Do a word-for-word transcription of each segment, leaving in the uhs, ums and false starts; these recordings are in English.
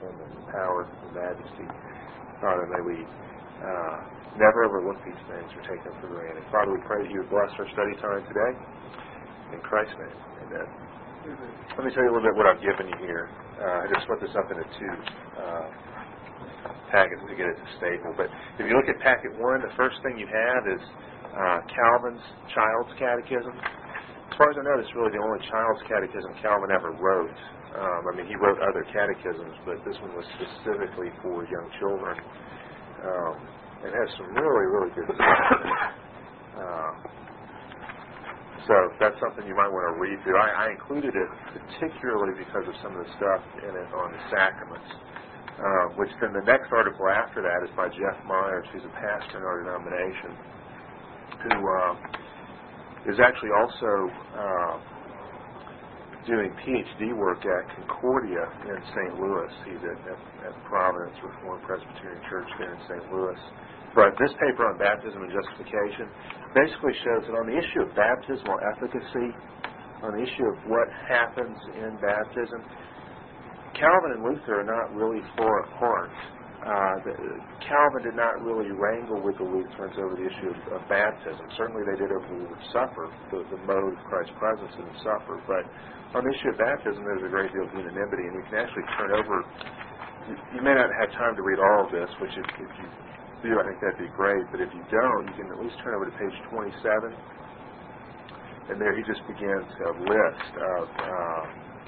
and the power and majesty. Father, may we uh, never overlook these things or take them for granted. Father, we pray that you would bless our study time today. In Christ's name, amen. Mm-hmm. Let me tell you a little bit what I've given you here. Uh, I just split this up into two uh, packets to get it to staple. But if you look at packet one, the first thing you have is uh, Calvin's Child's Catechism. As far as I know, it's really the only Child's Catechism Calvin ever wrote. Um, I mean, he wrote other catechisms, but this one was specifically for young children. Um, and has some really, really good stuff. Uh, so that's something you might want to read through. I, I included it particularly because of some of the stuff in it on the sacraments. Uh, which then the next article after that is by Jeff Myers, who's a pastor in our denomination, who uh, is actually also uh, doing PhD work at Concordia in Saint Louis. He's at, at, at Providence Reformed Presbyterian Church there in Saint Louis. But this paper on baptism and justification basically shows that on the issue of baptismal efficacy, on the issue of what happens in baptism, Calvin and Luther are not really far apart. Uh, the, Calvin did not really wrangle with the Lutherans over the issue of, of baptism. Certainly they did over the Lord's Supper, the, the mode of Christ's presence in the supper. But on the issue of baptism, there's a great deal of unanimity, and you can actually turn over. You, you may not have time to read all of this, which if, if you do, I think that'd be great. But if you don't, you can at least turn over to page twenty-seven, and there he just begins a list of Uh,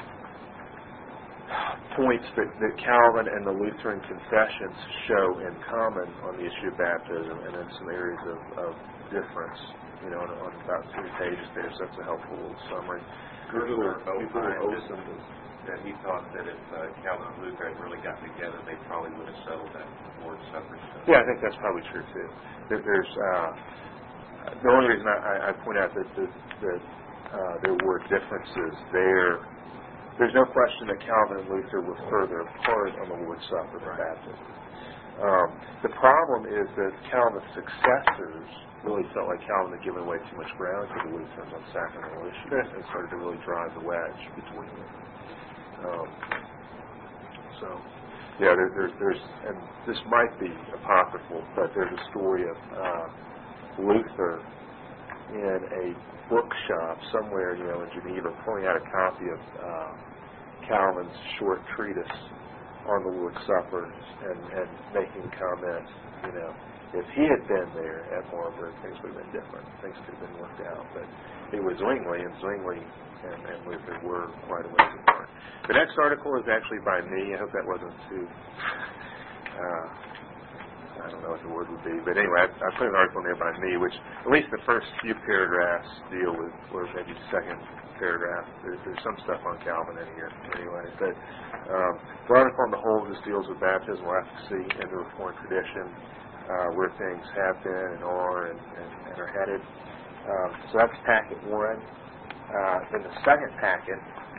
points that, that Calvin and the Lutheran confessions show in common on the issue of baptism, and then some areas of, of difference, you know, on, on about three pages there, so that's a helpful little summary. Gertler opined that he thought that if uh, Calvin and Luther had really got together, they probably would have settled that Lord's Supper stuff. Yeah, I think that's probably true, too. There, there's, uh, the only reason I, I point out that, that, that uh, there were differences there, there's no question that Calvin and Luther were further apart on the Lord's Supper than baptism. Um, the problem is that Calvin's successors really felt like Calvin had given away too much ground to the Lutherans on sacramental issues and started to really drive the wedge between them. Um, so, yeah, there, there, there's, and this might be apocryphal, but there's a story of uh, Luther in a bookshop somewhere, you know, in Geneva, pulling out a copy of uh, Calvin's short treatise on the Lord's Supper and, and making a comment, you know, if he had been there at Marburg, things would have been different. Things could have been worked out. But it was Zwingli, and Zwingli and, and Luther were quite a ways apart. The next article is actually by me. I hope that wasn't too, uh, I don't know what the word would be. But anyway, I, I put an article in there by me, which at least the first few paragraphs deal with, or maybe the second paragraph. There's, there's some stuff on Calvin in here anyway. But um, the article on the whole just deals with baptismal efficacy in the Reformed tradition, uh, where things have been and are and, and, and are headed. Um, so that's packet one. Uh, then the second packet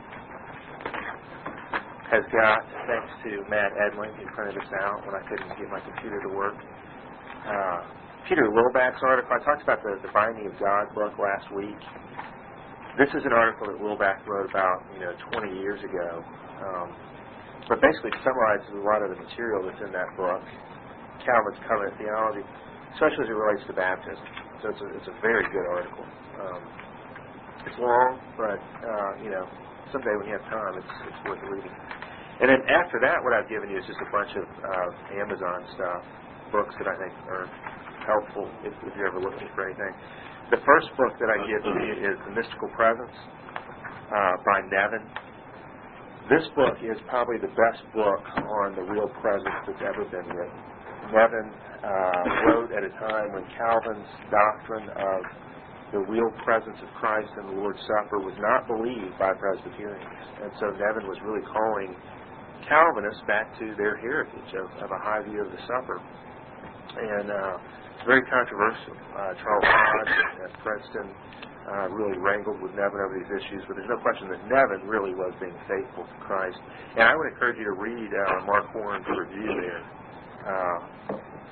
has got, thanks to Matt Edling, who printed this out when I couldn't get my computer to work, uh, Peter Lillback's article. I talked about the, the Binding of God book last week. This is an article that Lillback wrote about, you know, twenty years ago. Um, but basically summarizes a lot of the material that's in that book, Calvin's covenant theology, especially as it relates to baptism. So it's a, it's a very good article. Um, it's long, but, uh, you know, someday when you have time, it's, it's worth reading. And then after that, what I've given you is just a bunch of uh, Amazon stuff, books that I think are helpful if, if you're ever looking for anything. The first book that I give to you is The Mystical Presence uh, by Nevin. This book is probably the best book on the real presence that's ever been written. Nevin uh, wrote at a time when Calvin's doctrine of the real presence of Christ in the Lord's Supper was not believed by Presbyterians. And so Nevin was really calling Calvinists back to their heritage of, of a high view of the supper. And uh, it's very controversial. Uh, Charles Hodge at Princeton uh, really wrangled with Nevin over these issues, but there's no question that Nevin really was being faithful to Christ. And I would encourage you to read uh, Mark Warren's review there. Uh,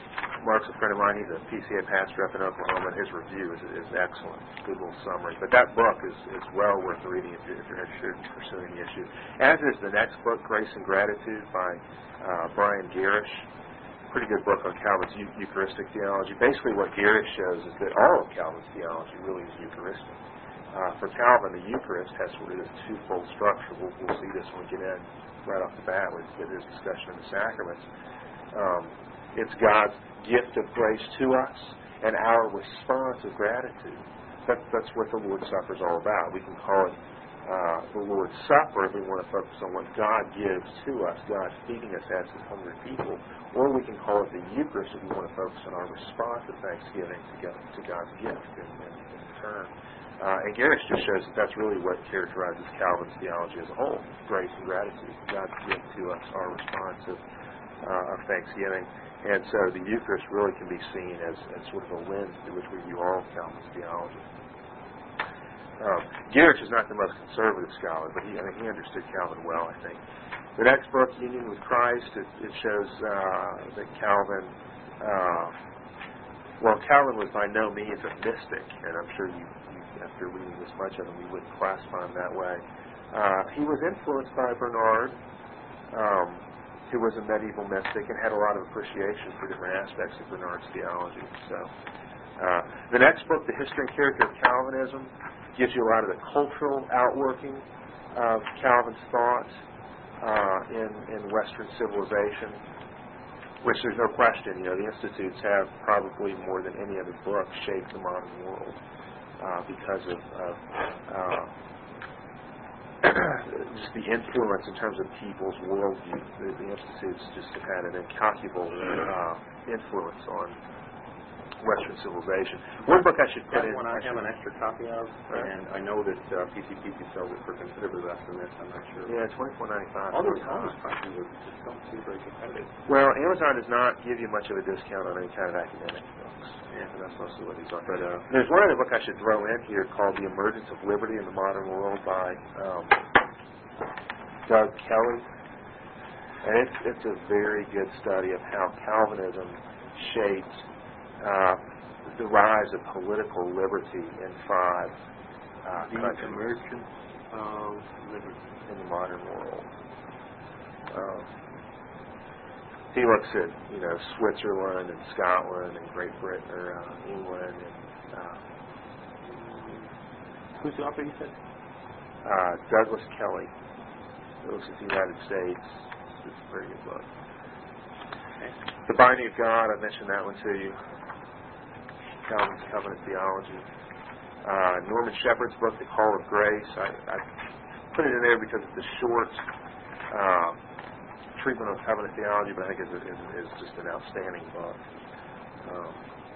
Mark's a friend of mine. He's a P C A pastor up in Oklahoma, and his review is, is excellent. Good little summary. But that book is, is well worth reading if you're, if you're interested in pursuing the issue. As is the next book, Grace and Gratitude by uh, Brian Garish. Pretty good book on Calvin's eu- Eucharistic theology. Basically what Garish shows is that all of Calvin's theology really is Eucharistic. Uh, for Calvin, the Eucharist has sort of this twofold structure. We'll, we'll see this when we get in right off the bat with, with his discussion of the sacraments. Um, it's God's gift of grace to us and our response of gratitude. That, that's what the Lord's Supper is all about. We can call it uh, the Lord's Supper if we want to focus on what God gives to us, God feeding us as His hungry people, or we can call it the Eucharist if we want to focus on our response of thanksgiving to, God, to God's gift in, in, in return. Uh, and Garish just shows that that's really what characterizes Calvin's theology as a whole, grace and gratitude. God's gift to us, our response of, uh, of thanksgiving. And so the Eucharist really can be seen as, as sort of a lens through which we view all of Calvin's theology. Um, Garish is not the most conservative scholar, but he, I mean, he understood Calvin well, I think. The next book, Union with Christ, it, it shows uh, that Calvin... Uh, well, Calvin was by no means a mystic, and I'm sure you after reading this much of him, we wouldn't classify him that way. Uh, he was influenced by Bernard, um, who was a medieval mystic and had a lot of appreciation for different aspects of Bernard's theology. So, uh, the next book, The History and Character of Calvinism, gives you a lot of the cultural outworking of Calvin's thought uh, in, in Western civilization, which there's no question, you know, the Institutes have probably more than any other book shaped the modern world. Uh, because of, of uh, just the influence in terms of people's worldview. The, the Institutes just have had an incalculable uh, influence on Western civilization. One book I should put That in... one I have an extra copy of, and I know that uh, P C P C sells it for considerably less than this, I'm not sure. Yeah, twenty-four ninety-five. All those, all those prices are, just don't seem very competitive. Well, Amazon does not give you much of a discount on any kind of academic books. Yeah, and that's mostly what he's on. But uh, there's one other book I should throw in here called The Emergence of Liberty in the Modern World by um, Doug Kelly. And it's, it's a very good study of how Calvinism shaped uh, the rise of political liberty in five uh, The countries. emergence of liberty in the modern world. Um, he looks at, you know, Switzerland and Scotland and Great Britain or uh, England and uh, who's the author you said? uh, Douglas Kelly. He looks at the United States. It's a very good book. Okay. The Binding of God, I mentioned that one to you. Calvin's Covenant Theology. Uh, Norman Shepherd's book, The Call of Grace. I, I put it in there because it's a short uh, treatment of covenant theology, but I think it's, it's, it's just an outstanding book. Um,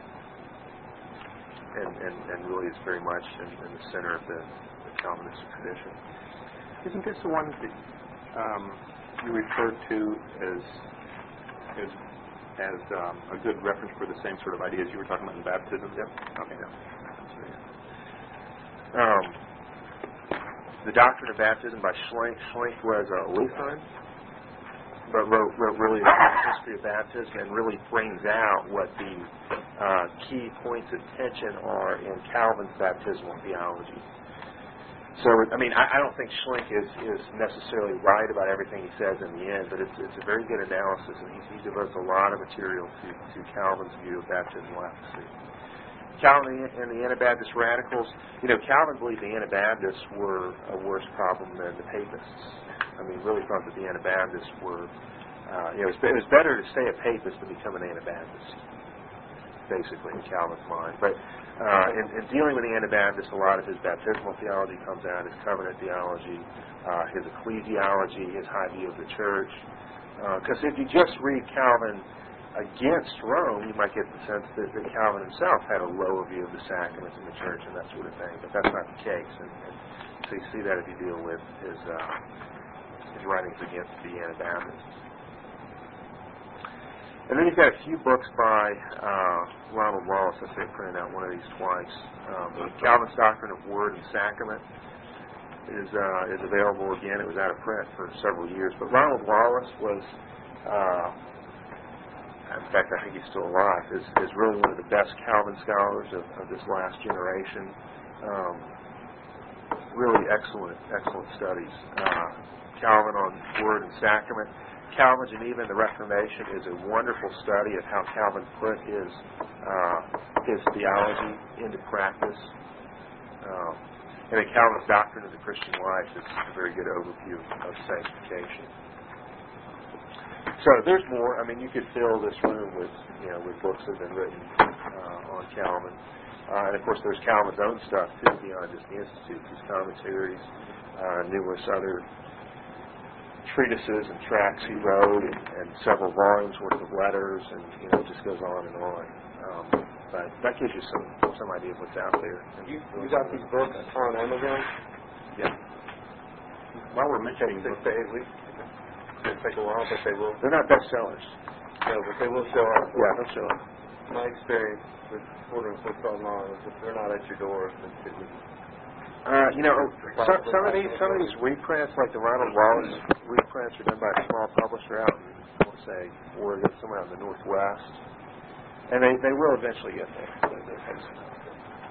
and, and, and really is very much in, in the center of the, the Calvinist tradition. Isn't this the one that um, you referred to as as, as um, a good reference for the same sort of ideas you were talking about in baptism? Yep. Okay. Yeah. Um, the Doctrine of Baptism by Schlenk. Schlenk was a Lutheran, but wrote, wrote really a history of baptism and really brings out what the uh, key points of tension are in Calvin's baptismal theology. So, I mean, I, I don't think Schlenk is, is necessarily right about everything he says in the end, but it's, it's a very good analysis, and he, he devotes a lot of material to, to Calvin's view of baptismal efficacy. Calvin and the Anabaptist radicals, you know, Calvin believed the Anabaptists were a worse problem than the Papists. I mean, really thought that the Anabaptists were, uh, you know, it was, it was better to stay a Papist than become an Anabaptist, basically, in Calvin's mind. But uh, in, in dealing with the Anabaptists, a lot of his baptismal theology comes out, his covenant theology, uh, his ecclesiology, his high view of the church. Because uh, if you just read Calvin against Rome, you might get the sense that, that Calvin himself had a lower view of the sacraments in the church and that sort of thing, but that's not the case. And, and so you see that if you deal with his uh, his writings against the Anabaptists. And then you've got a few books by uh, Ronald Wallace. I say I printed out one of these twice. Um, Calvin's Doctrine of Word and Sacrament is uh, is available again. It was out of print for several years, but Ronald Wallace was Uh, in fact, I think he's still alive, is, is really one of the best Calvin scholars of, of this last generation. Um, really excellent, excellent studies. Uh, Calvin on Word and Sacrament. Calvin Geneva and the Reformation is a wonderful study of how Calvin put his uh, his theology into practice. Um, and then Calvin's Doctrine of the Christian Life is a very good overview of sanctification. So there's more. I mean, you could fill this room with, you know, with books that have been written uh, on Calvin. Uh, and of course, there's Calvin's own stuff too, beyond just the Institute. His commentaries, uh, numerous other treatises and tracts he wrote, and, and several volumes worth of letters, and you know, it just goes on and on. Um, but that gives you some some idea of what's out there. And you you got these books on Amazon? Yeah. While we're mentioning They, books, they, we, it'll take a while, but they will. They're not bestsellers. No, but they will show up. Yeah, they'll show up. My experience with ordering books online is if they're not at your door, then it would Uh, you know, some, some of these some of these reprints, like the Ronald Wallace reprints, are done by a small publisher out in, let's say, Oregon, somewhere out in the Northwest, and they, they will eventually get there. They, they take some time.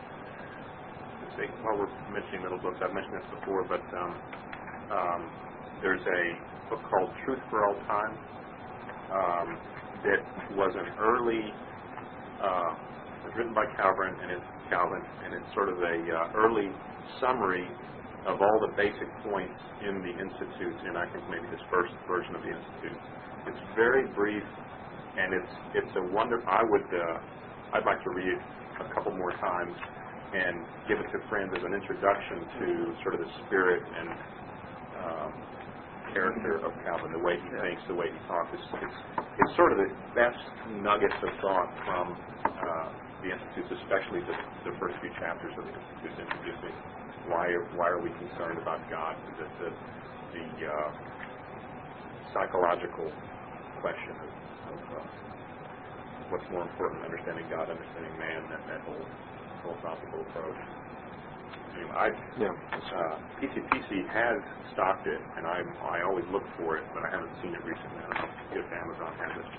let's see, while we're mentioning middle books, I've mentioned this before, but um, um, there's a book called Truth for All Time um, that was an early, uh, was written by Calvin, and it's Calvin, and it's sort of a uh, early summary of all the basic points in the Institute, and I think maybe this first version of the Institute. It's very brief, and it's it's a wonder. I would uh, I'd like to read it a couple more times and give it to friends as an introduction to sort of the spirit and um, character of Calvin, the way he thinks, the way he talks. It's, it's, it's sort of the best nuggets of thought from uh, the Institutes, especially the, the first few chapters of the Institute, introducing why why are we concerned about God, the the, the uh, psychological question of, of uh, what's more important, understanding God, understanding man, that, that whole philosophical approach. Anyway, I, Yeah. uh, P C P C has stocked it, and I I always look for it, but I haven't seen it recently. I don't know if Amazon has it.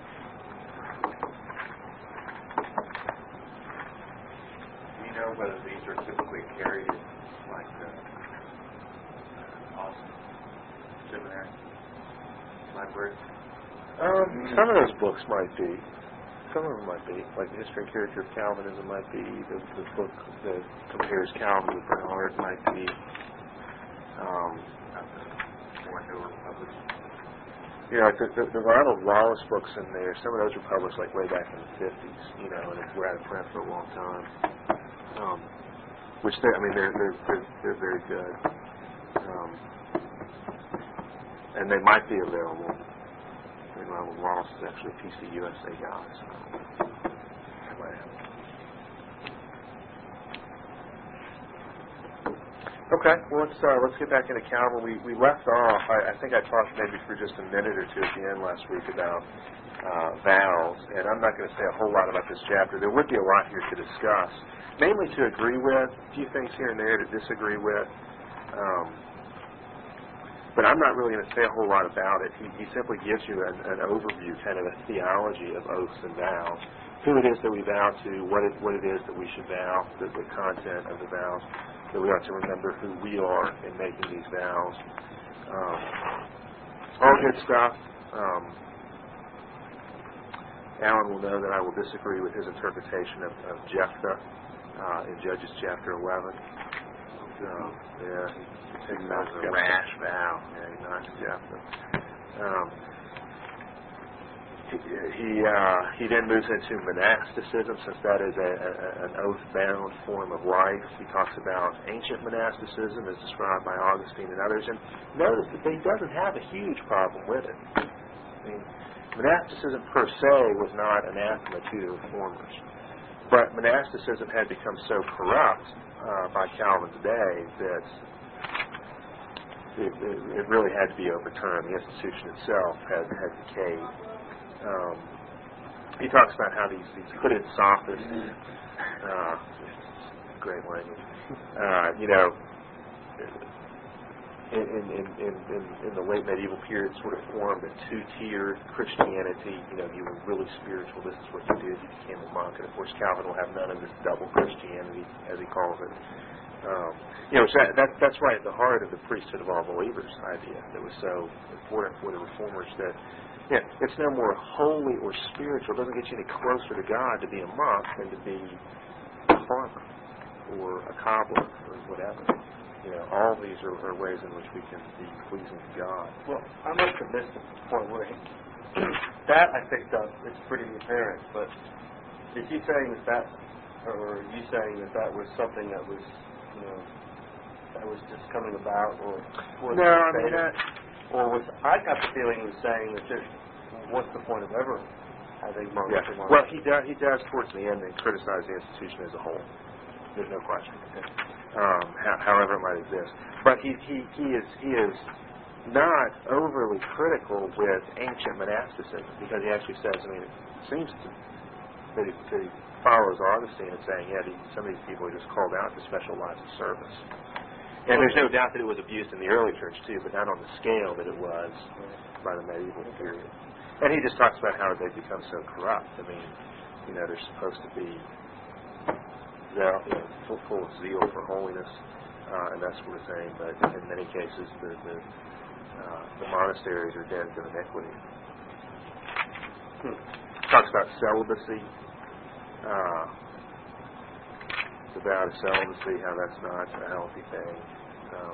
Do you know whether these are typically carried in, like, uh, Austin Seminary Library? Um, some of those books might be. Some of them might be. Like the History and Character of Calvinism might be. The, the book that compares Calvin with Bernard might be. Um, Or they were published? you know, like the, the, the Ronald Wallace books in there, some of those were published like way back in the fifties, you know, and were out of print for a long time. Um, which, they, I mean, they're, they're, they're, they're very good. Um, and they might be available. I think Ronald Wallace is actually a P C U S A guy, so I might have it. Okay, well let's uh, let's get back into Calvin. We we left off. I, I think I talked maybe for just a minute or two at the end last week about uh, vows, and I'm not going to say a whole lot about this chapter. There would be a lot here to discuss, mainly to agree with, a few things here and there to disagree with. Um, But I'm not really going to say a whole lot about it. He, he simply gives you an, an overview, kind of a theology of oaths and vows, who it is that we vow to, what it, what it is that we should vow, the, the content of the vows, that we ought to remember who we are in making these vows. Um, all good stuff. Um, Alan will know that I will disagree with his interpretation of, of Jephthah uh, in Judges chapter eleven. Um, yeah, he takes that as a rash vow. Yeah, he knocks Jephthah. Um, he he, uh, he then moves into monasticism, since that is a, a, an oath-bound form of life. He talks about ancient monasticism as described by Augustine and others, and notice that he doesn't have a huge problem with it. I mean, monasticism per se was not anathema to the reformers, but monasticism had become so corrupt uh, by Calvin's day that it, it, it really had to be overturned. The institution itself had, had decayed. Um, he talks about how these, these hooded sophists, uh, great language, uh, you know, in, in, in, in, in in the late medieval period sort of formed a two-tiered Christianity. You know, you were really spiritual. This is what you did. You became a monk. And, of course, Calvin will have none of this double Christianity, as he calls it. Um, you know, that, that, that's right at the heart of the priesthood of all believers idea that was so important for the reformers that, yeah, it's no more holy or spiritual. It doesn't get you any closer to God to be a monk than to be a farmer or a cobbler or whatever. You know, all these are, are ways in which we can be pleasing to God. Well, I must have missed the point where he, that I picked up. It's pretty apparent, but is he saying that that, or are you saying that that was something that was, you know, that was just coming about, or was No, I mean that. Or was I got the feeling he was saying that just what's the point of ever having monks? Yeah. and Well, he does. He does towards the end and criticize the institution as a whole. There's no question. Um, how, however it might exist, but he, he he is he is not overly critical with ancient monasticism because he actually says, I mean, it seems to, that, he, that he follows Augustine in saying, yeah, these, some of these people are just called out to special lives of service. And there's no doubt that it was abused in the early church too, but not on the scale that it was by the medieval period. And he just talks about how they become so corrupt. I mean, you know, they're supposed to be zeal, you know, full, full of zeal for holiness uh, and that sort of thing, but in many cases the the, uh, the monasteries are dens of iniquity. Hmm. Talks about celibacy. Uh, the vow of celibacy, how that's not a healthy thing. Um,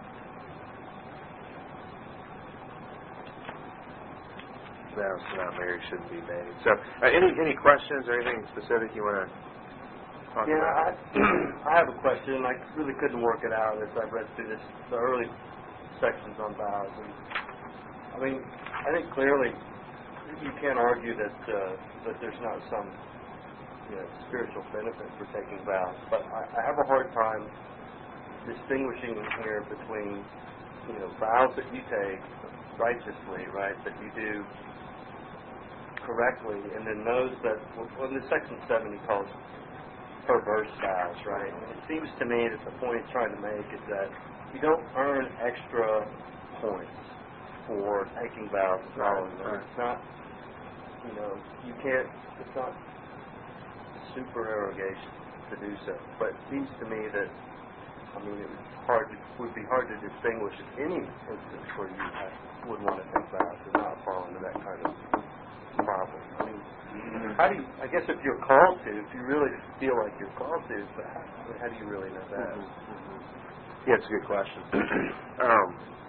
vows to not marry shouldn't be made. So, uh, any any questions or anything specific you want to talk Yeah, about? I, I have a question. I really couldn't work it out as I read through this, the early sections on vows. And, I mean, I think clearly you can't argue that uh, that there's not some you know, spiritual benefit for taking vows, but I, I have a hard time distinguishing here between you know vows that you take righteously, right, that you do correctly, and then those that, well, in the section seven he calls perverse vows, right? And it seems to me that the point he's trying to make is that you don't earn extra points for taking vows and following them. It's not, you know, you can't, it's not supererogation to do so. But it seems to me that, I mean, it would, hard to, would be hard to distinguish any instance where you have, would want to take vows and not fall into that kind of problem. I mean, how do you, I guess if you're called to, if you really feel like you're called to, but how, how do you really know that? Mm-hmm. Mm-hmm. Yeah, it's a good question. um,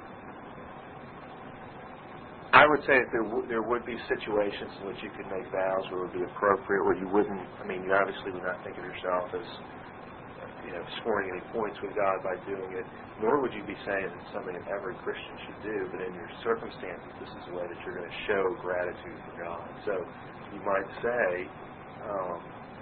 I would say that there, w- there would be situations in which you could make vows where it would be appropriate, where you wouldn't, I mean, you obviously would not think of yourself as, you know, scoring any points with God by doing it, nor would you be saying it's something that every Christian should do, but in your circumstances, this is a way that you're going to show gratitude for God. So you might say, um,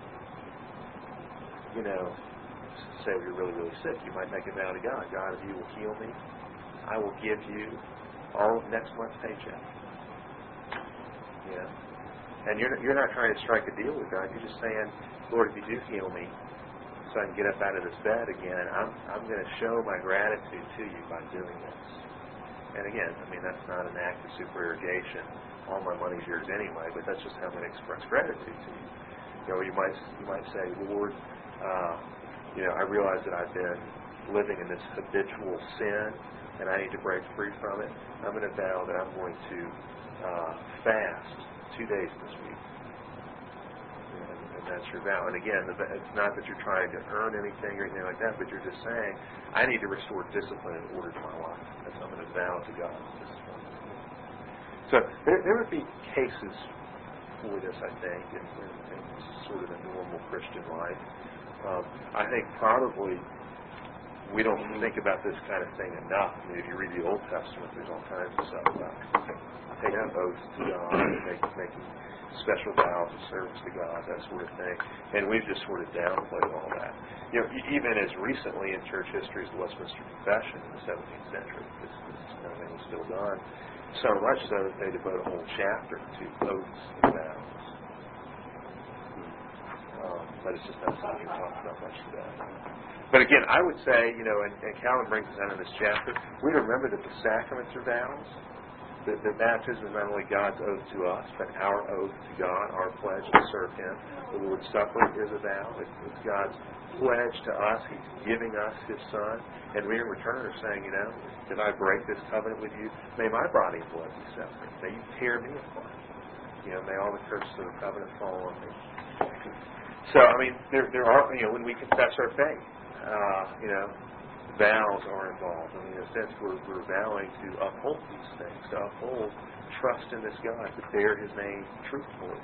you know, say if you're really, really sick, you might make a vow to God. God, if you will heal me, I will give you all of next month's paycheck. Yeah. And you're, you're not trying to strike a deal with God. You're just saying, Lord, if you do heal me, so I can get up out of this bed again, I'm I'm going to show my gratitude to you by doing this. And again, I mean, that's not an act of supererogation. All my money's yours anyway, but that's just how I'm going to express gratitude to you. You know, you might you might say, Lord, uh, you know, I realize that I've been living in this habitual sin, and I need to break free from it. I'm going to vow that I'm going to uh, fast two days this week. And that's your vow. And again, it's not that you're trying to earn anything or anything like that, but you're just saying, I need to restore discipline and order to my life. That's I'm going to vow to God. So there, there would be cases for this, I think, in, in, in sort of a normal Christian life. Um, I think probably we don't think about this kind of thing enough. I mean, if you read the Old Testament, there's all kinds of stuff about taking oaths to God, and making, making special vows of service to God, that sort of thing. And we've just sort of downplayed all that. You know, even as recently in church history as the Westminster Confession in the seventeenth century, this, this kind of thing was still done. So much so that they devote a whole chapter to oaths and vows. Um, but it's just not something we've talked about much today. But again, I would say, you know, and, and Calvin brings us out in this chapter, we remember that the sacraments are vows. That, that baptism is not only God's oath to us, but our oath to God, our pledge to serve Him. The Lord's Supper is a vow. It's, it's God's pledge to us. He's giving us His Son. And we in return are saying, you know, if I break this covenant with you, may my body and blood be separate. May you tear me apart. You know, may all the curses of the covenant fall on me. So, I mean, there, there are, you know, when we confess our faith, uh, you know, vows are involved. I mean, in a sense, we're, we're vowing to uphold these things, to uphold trust in this God, to bear His name truthfully.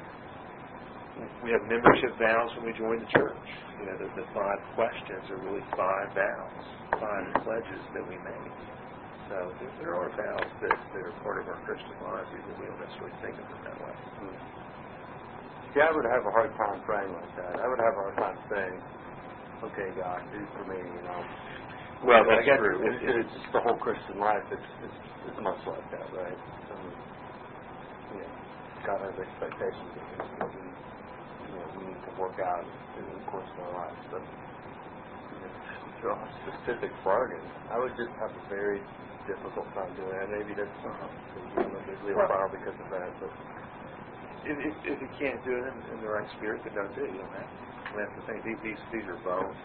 We have membership vows when we join the church. You know, the, the five questions are really five vows, five pledges that we make. So there, there are vows that, that are part of our Christian lives, even if we don't necessarily think of them that way. See, I would have a hard time praying like that. I would have a hard time saying, okay, God, do for me, you know. Well, I that's guess true. It's, it's just the whole Christian life. It's, it's, it's much like that, right? Um, you know, God has expectations of things that we, you know, we need to work out in the course of our lives. But you know, to draw a specific bargain, I would just have a very difficult time doing that. Maybe that's uh, you know, maybe a trial because of that. But if, if, if you can't do it in, in the right spirit, then don't do it. You don't have to. That's the thing. These, these, these are both.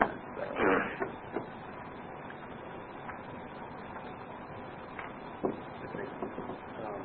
Um,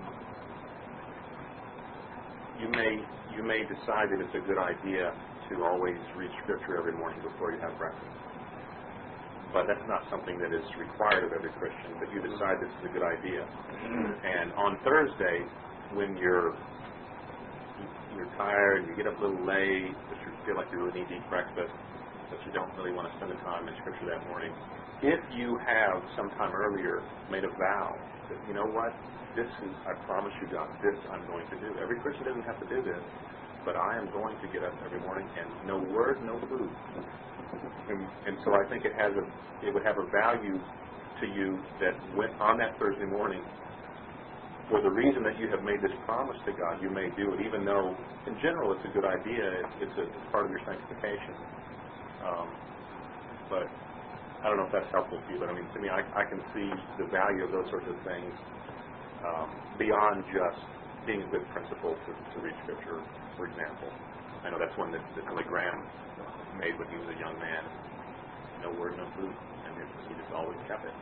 you may you may decide that it's a good idea to always read Scripture every morning before you have breakfast. But that's not something that is required of every Christian. But you decide this is a good idea. And on Thursday, when you're you're tired, you get up a little late, but you feel like you really need to eat breakfast, but you don't really want to spend the time in Scripture that morning. If you have sometime earlier made a vow that, you know what, this is, I promise you, God, this I'm going to do. Every Christian doesn't have to do this, but I am going to get up every morning and no word, no food. And, and so I think it has a, it would have a value to you that when, on that Thursday morning, for the reason that you have made this promise to God, you may do it, even though, in general, it's a good idea. It's, it's, a, it's part of your sanctification. Um, but I don't know if that's helpful to you, but I mean, to me, I, I can see the value of those sorts of things um, beyond just being a good principle to, to read Scripture, for example. I know that's one that, that Billy Graham made when he was a young man. No word, no food. And he just always kept it.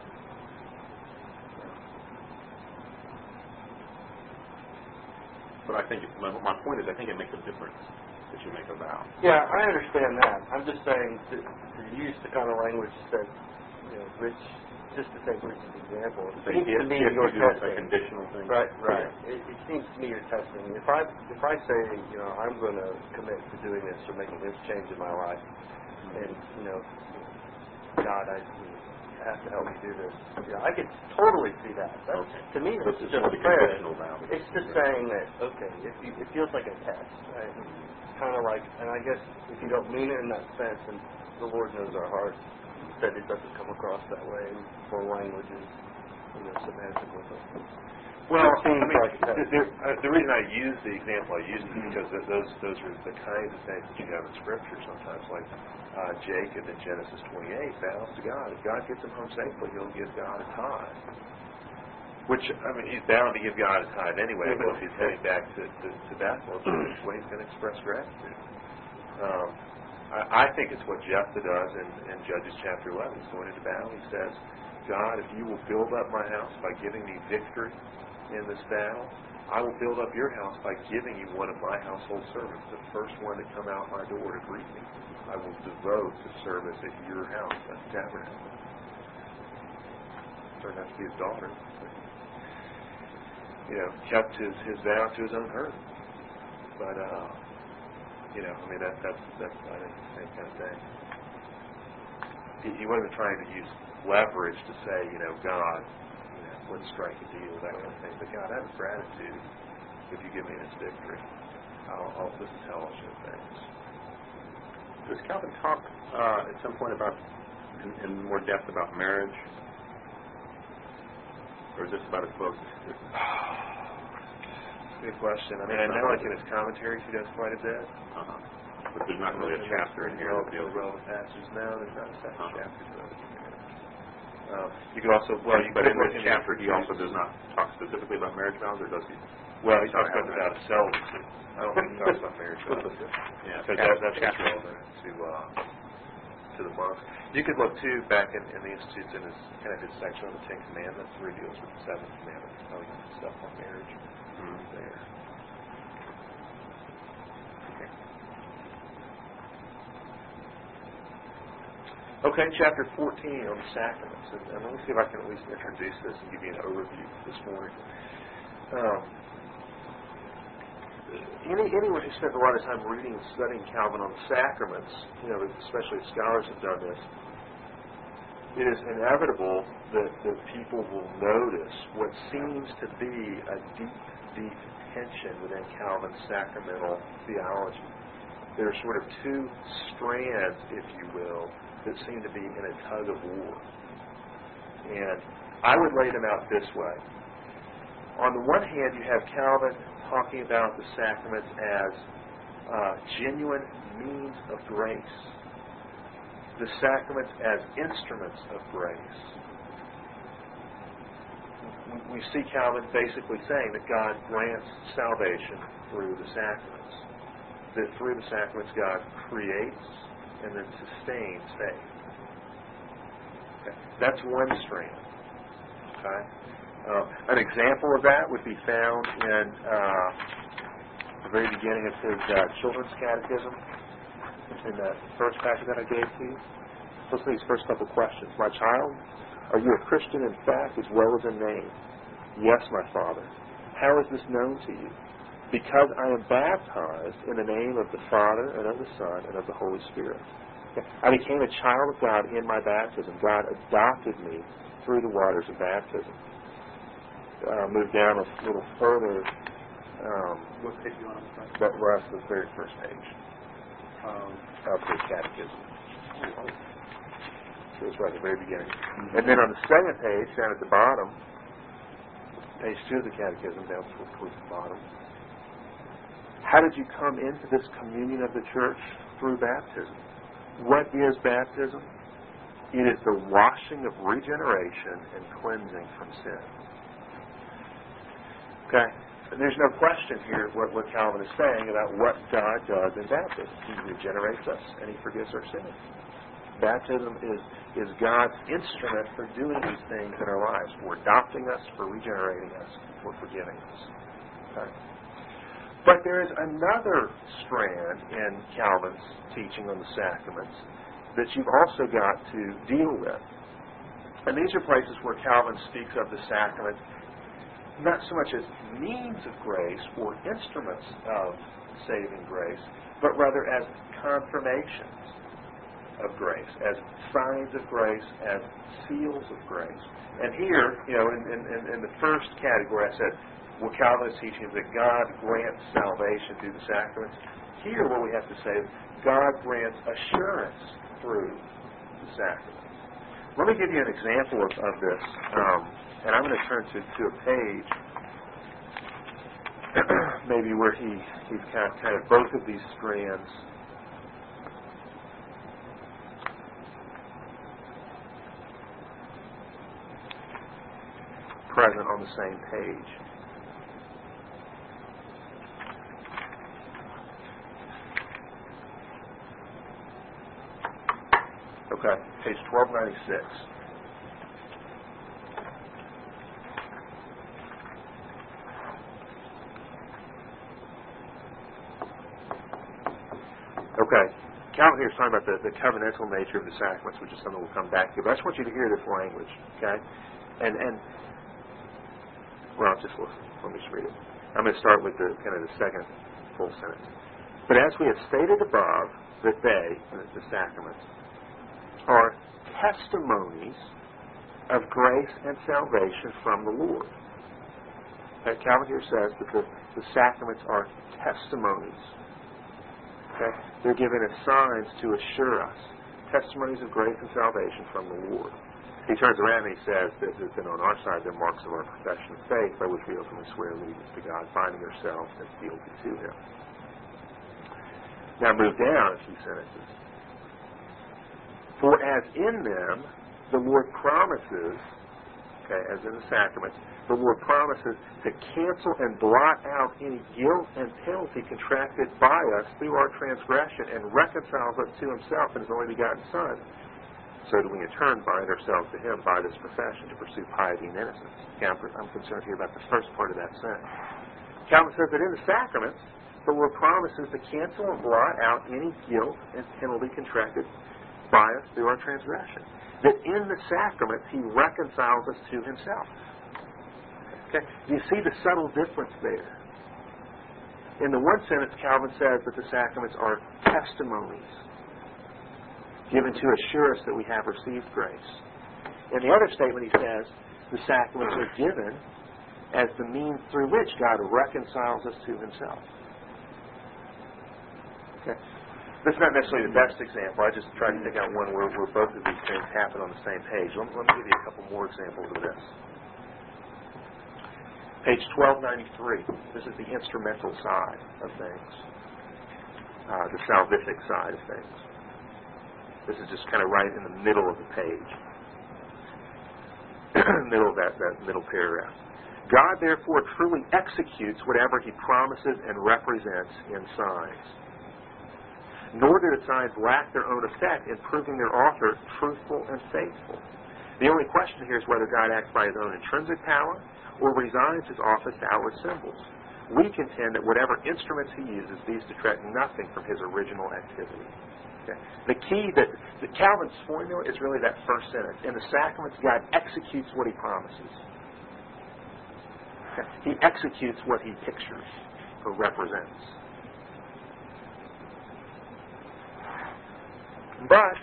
But I think, it, my, my point is, I think it makes a difference that you make a vow. yeah, I understand that. I'm just saying to, to use the kind of language that, you know, Rich, just to take Rich's example, it So seems if, to me if you're you do a testing. conditional thing. Right, right. It, it seems to me you're testing. If I if I say, you know, I'm going to commit to doing this or making this change in my life, and you know, God, I you know, have to help me do this. Yeah, I could totally see that. That's, Okay. To me, So that's it's just just a fair. conditional vow. It's just saying that okay, if you, it feels like a test, right? Kind of like, and I guess if you don't mean it in that sense, and the Lord knows our hearts, that it doesn't come across that way, and for languages, you know, semantic with it. Well, It I seems mean, like that. the, the, uh, the reason I use the example I use is because th- those those are the kinds of things that you have in Scripture sometimes, like uh, Jacob in Genesis twenty-eight vows to God. If God gets him home safely, he'll give God a tithe. Which, I mean, he's bound to give God a tithe anyway, but if he's heading back to, to, to Bethel, it's the way he's going to express gratitude. Um, I, I think it's what Jephthah does in, in Judges chapter eleven. He's going into battle. He says, God, if you will build up my house by giving me victory in this battle, I will build up your house by giving you one of my household servants, the first one to come out my door to greet me. I will devote to service at your house, at the tabernacle. Turned out to be his daughter. You know, kept his, his vow to his own hurt. But, uh, you know, I mean, that, that's, that's, I think, the same kind of thing. He, he wasn't trying to use leverage to say, you know, God, you know, let's strike a deal, that kind of thing. But God, out of gratitude, if you give me this victory, I'll, I'll this is how I'll show thanks. Does Calvin talk uh, at some point about, in, in more depth about marriage? Or is this about as close as Good question. I mean, I know like in his commentaries he does quite a bit. uh-huh. but there's not really a chapter in here that deals with relevant passages. No, there's not a second Uh-huh. chapter to it. Um, you could also, well, you But could in look this in chapter, he also does not talk specifically about marriage vows, or does he? Well, he talks about the vow to celibacy. I don't think he talks about marriage vows. Yeah. Because that, that's what's relevant to uh, to the monks. You could look too back in, in the Institutes in his kind of his section on the Ten Commandments, where he deals with the seventh commandment, how he got stuff on marriage Mhm. there. Okay. Okay, chapter fourteen on the sacraments, and, and let me see if I can at least introduce this and give you an overview this morning. Um, Any, anyone who spent a lot of time reading and studying Calvin on the sacraments, you know, especially scholars have done this, it is inevitable that, that people will notice what seems to be a deep, deep tension within Calvin's sacramental theology. There are sort of two strands, if you will, that seem to be in a tug of war. And I would lay them out this way. On the one hand, you have Calvin talking about the sacraments as uh, genuine means of grace, the sacraments as instruments of grace. We, we see Calvin basically saying that God grants salvation through the sacraments, that through the sacraments God creates and then sustains faith. Okay. That's one strand. Okay. Uh, an example of that would be found in uh, the very beginning of his uh, Children's Catechism, in the first passage that I gave to you. Listen to these first couple questions. My child, are you a Christian in fact as well as in name? Yes, my Father. How is this known to you? Because I am baptized in the name of the Father and of the Son and of the Holy Spirit. I became a child of God in my baptism. God adopted me through the waters of baptism. Uh, move down a little further. Um, What page you on? but we're at the very first page Um, of the catechism. So it's right at the very beginning. And then on the second page, down at the bottom, page two of the catechism, down towards the bottom. How did you come into this communion of the church? Through baptism. What is baptism? It is the washing of regeneration and cleansing from sin. Okay? There's no question here what, what Calvin is saying about what God does in baptism. He regenerates us and He forgives our sins. Baptism is, is God's instrument for doing these things in our lives, for adopting us, for regenerating us, for forgiving us. Okay? But there is another strand in Calvin's teaching on the sacraments that you've also got to deal with. And these are places where Calvin speaks of the sacrament not so much as means of grace or instruments of saving grace, but rather as confirmations of grace, as signs of grace, as seals of grace. And here, you know, in, in, in the first category, I said, what Calvin is teaching is that God grants salvation through the sacraments. Here, what we have to say is God grants assurance through the sacraments. Let me give you an example of, of this, um, and I'm going to turn to, to a page maybe where he, he's kind of, kind of both of these strands present on the same page. Okay, page twelve ninety-six. Okay, Calvin here is talking about the, the covenantal nature of the sacraments, which is something we'll come back to. But I just want you to hear this language, okay? And, and well, just listen. Let me just read it. I'm going to start with the kind of the second full sentence. But as we have stated above, that they, the sacraments, are testimonies of grace and salvation from the Lord. Okay, Calvin here says that the, the sacraments are testimonies. Okay, they're given as signs to assure us, testimonies of grace and salvation from the Lord. He turns around and he says that, that on our side they're marks of our profession of faith by which we openly swear allegiance to God, binding ourselves as fealty to Him. Now move down a few sentences. For as in them the Lord promises, okay, as in the sacraments, the Lord promises to cancel and blot out any guilt and penalty contracted by us through our transgression and reconciles us to himself and his only begotten Son, so that we in turn bind ourselves to him by this profession to pursue piety and innocence. Okay, I'm, I'm concerned here about the first part of that sentence. Calvin says that in the sacraments, the Lord promises to cancel and blot out any guilt and penalty contracted by us through our transgression. That in the sacraments, he reconciles us to himself. Okay? Do you see the subtle difference there? In the one sentence, Calvin says that the sacraments are testimonies given to assure us that we have received grace. In the other statement, he says the sacraments are given as the means through which God reconciles us to himself. Okay? That's not necessarily the best example. I just tried to pick out one where, where both of these things happen on the same page. Let, let me give you a couple more examples of this. Page twelve ninety-three. This is the instrumental side of things. Uh, the salvific side of things. This is just kind of right in the middle of the page. middle of that, that middle paragraph. God therefore truly executes whatever he promises and represents in signs. Nor do the signs lack their own effect in proving their author truthful and faithful. The only question here is whether God acts by his own intrinsic power or resigns his office to outward symbols. We contend that whatever instruments he uses, these detract nothing from his original activity. Okay. The key that, that Calvin's formula is really that first sentence. In the sacraments, God executes what he promises. Okay. He executes what he pictures or represents. But,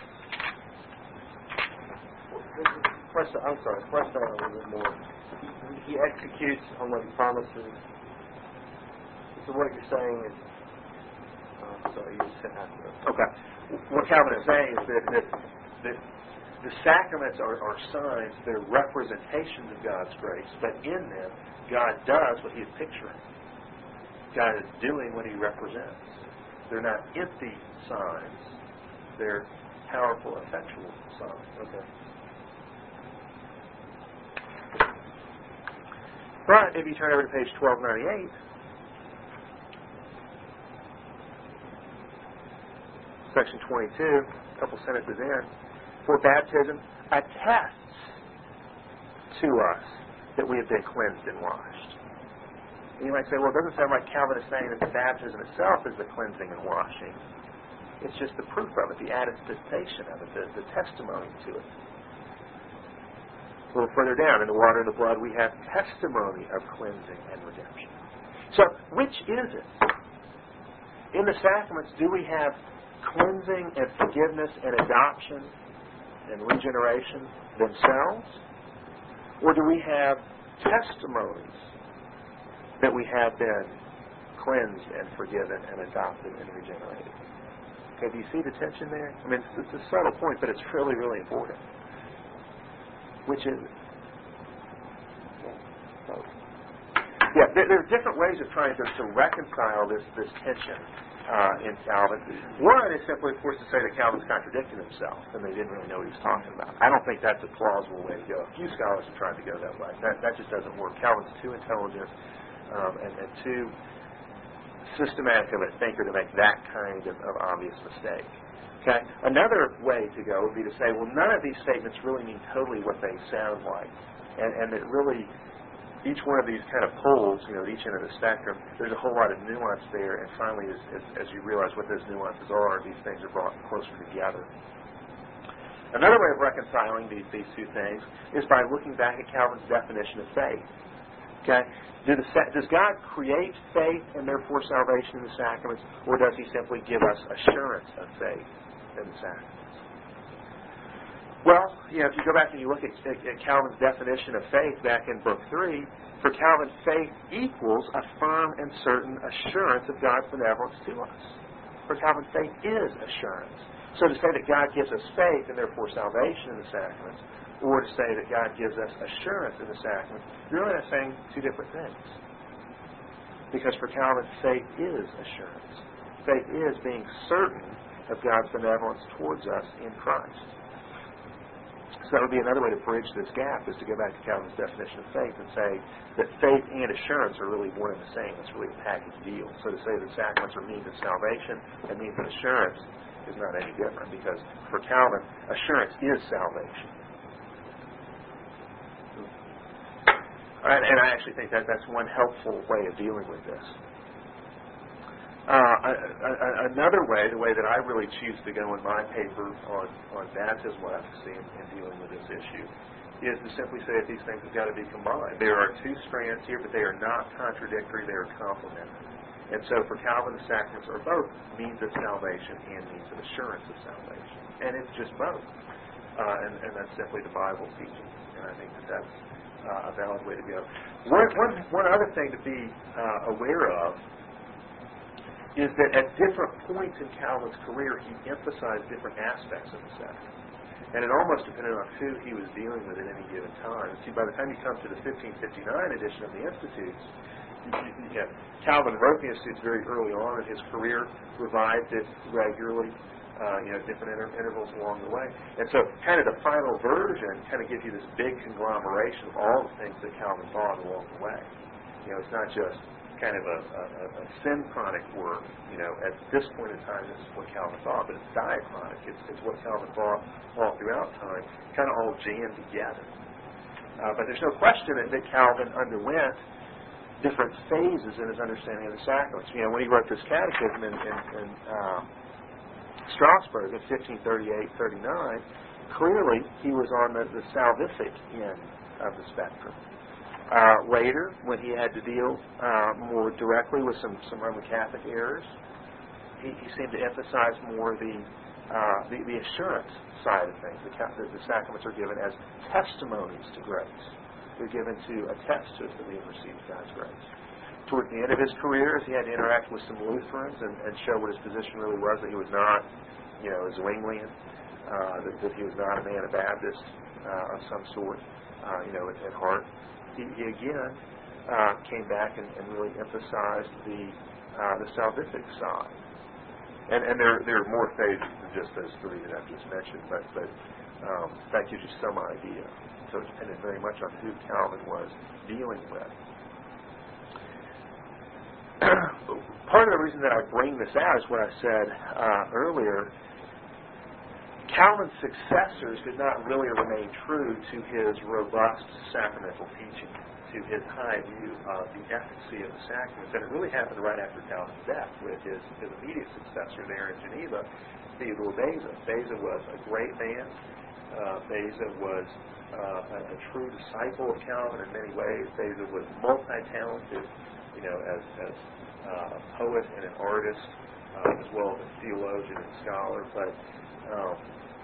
Press, I'm sorry, press that a little bit more. He executes on what he promises. So what you're saying is, uh, sorry, you just have to. Okay. What Calvin is saying is that, that, that the sacraments are, are signs, they're representations of God's grace, but in them, God does what he is picturing. God is doing what he represents. They're not empty signs. They're powerful, effectual signs. Okay. Right, if you turn over to page twelve ninety-eight, section twenty-two, a couple sentences in, for baptism attests to us that we have been cleansed and washed. And you might say, well, it doesn't sound like Calvin is saying that the baptism itself is the cleansing and washing. It's just the proof of it, the attestation of it, the, the testimony to it. A little further down, in the water and the blood, we have testimony of cleansing and redemption. So, which is it? In the sacraments, do we have cleansing and forgiveness and adoption and regeneration themselves? Or do we have testimonies that we have been cleansed and forgiven and adopted and regenerated? Okay, do you see the tension there? I mean, it's, it's a subtle point, but it's really, really important. Which is it? Both. Yeah, there, there are different ways of trying to, to reconcile this, this tension uh, in Calvin. One is simply, of course, to say that Calvin's contradicting himself and they didn't really know what he was talking about. I don't think that's a plausible way to go. A few scholars have tried to go that way. That, that just doesn't work. Calvin's too intelligent um, and, and too systematic of a thinker to make that kind of, of obvious mistake. Okay. Another way to go would be to say, well, none of these statements really mean totally what they sound like. And, and that really, each one of these kind of poles, you know, at each end of the spectrum, there's a whole lot of nuance there. And finally, as, as, as you realize what those nuances are, these things are brought closer together. Another way of reconciling these, these two things is by looking back at Calvin's definition of faith. Okay? Do the, does God create faith and therefore salvation in the sacraments, or does he simply give us assurance of faith in the sacraments? Well, you know, if you go back and you look at, at, at Calvin's definition of faith back in Book three, for Calvin, faith equals a firm and certain assurance of God's benevolence to us. For Calvin, faith is assurance. So to say that God gives us faith and therefore salvation in the sacraments, or to say that God gives us assurance in the sacraments, you're really not saying two different things. Because for Calvin, faith is assurance. Faith is being certain of God's benevolence towards us in Christ. So that would be another way to bridge this gap, is to go back to Calvin's definition of faith and say that faith and assurance are really one and the same. It's really a package deal. So to say that sacraments are means of salvation and means of assurance is not any different, because for Calvin, assurance is salvation. All right, and I actually think that that's one helpful way of dealing with this. Uh, a, a, another way, the way that I really choose to go in my paper on, on baptismal efficacy and, and dealing with this issue, is to simply say that these things have got to be combined. There are two strands here, but they are not contradictory, they are complementary. And so for Calvin, the sacraments are both means of salvation and means of assurance of salvation. And it's just both. Uh, and, and that's simply the Bible's teaching. And I think that that's uh, a valid way to go. One, one, one other thing to be uh, aware of is that at different points in Calvin's career, he emphasized different aspects of the sacrament. And it almost depended on who he was dealing with at any given time. See, by the time you come to the fifteen fifty-nine edition of the Institutes, you know, Calvin wrote the Institutes very early on in his career, revised it regularly, uh, you know, different inter- intervals along the way. And so kind of the final version kind of gives you this big conglomeration of all the things that Calvin thought along the way. You know, it's not just kind of a, a, a synchronic work, you know, at this point in time, this is what Calvin thought, but it's diachronic. It's, it's what Calvin thought all throughout time, kind of all jammed together. Uh, but there's no question that, that Calvin underwent different phases in his understanding of the sacraments. You know, when he wrote this catechism in, in, in uh, Strasbourg in fifteen thirty-eight thirty-nine, clearly he was on the, the salvific end of the spectrum. Uh, later, when he had to deal uh, more directly with some, some Roman Catholic errors, he, he seemed to emphasize more the, uh, the the assurance side of things. The, the, the sacraments are given as testimonies to grace. They're given to attest to us that we have received God's grace. Towards the end of his career, as he had to interact with some Lutherans and, and show what his position really was, that he was not, you know, a Zwinglian, uh, that, that he was not a man of Baptist uh, of some sort, uh, you know, at, at heart. He, he again uh, came back and, and really emphasized the uh, the salvific side. And, and there there are more phases than just those three that I've just mentioned, but but um, that gives you some idea. So it depended very much on who Calvin was dealing with. Part of the reason that I bring this out is what I said uh, earlier. Calvin's successors did not really remain true to his robust sacramental teaching, to his high view of the efficacy of the sacraments. And it really happened right after Calvin's death with his, his immediate successor there in Geneva, Theodore Beza. Beza was a great man. Uh, Beza was uh, a, a true disciple of Calvin in many ways. Beza was multi-talented, you know, as, as uh, a poet and an artist, uh, as well as a theologian and scholar. But um,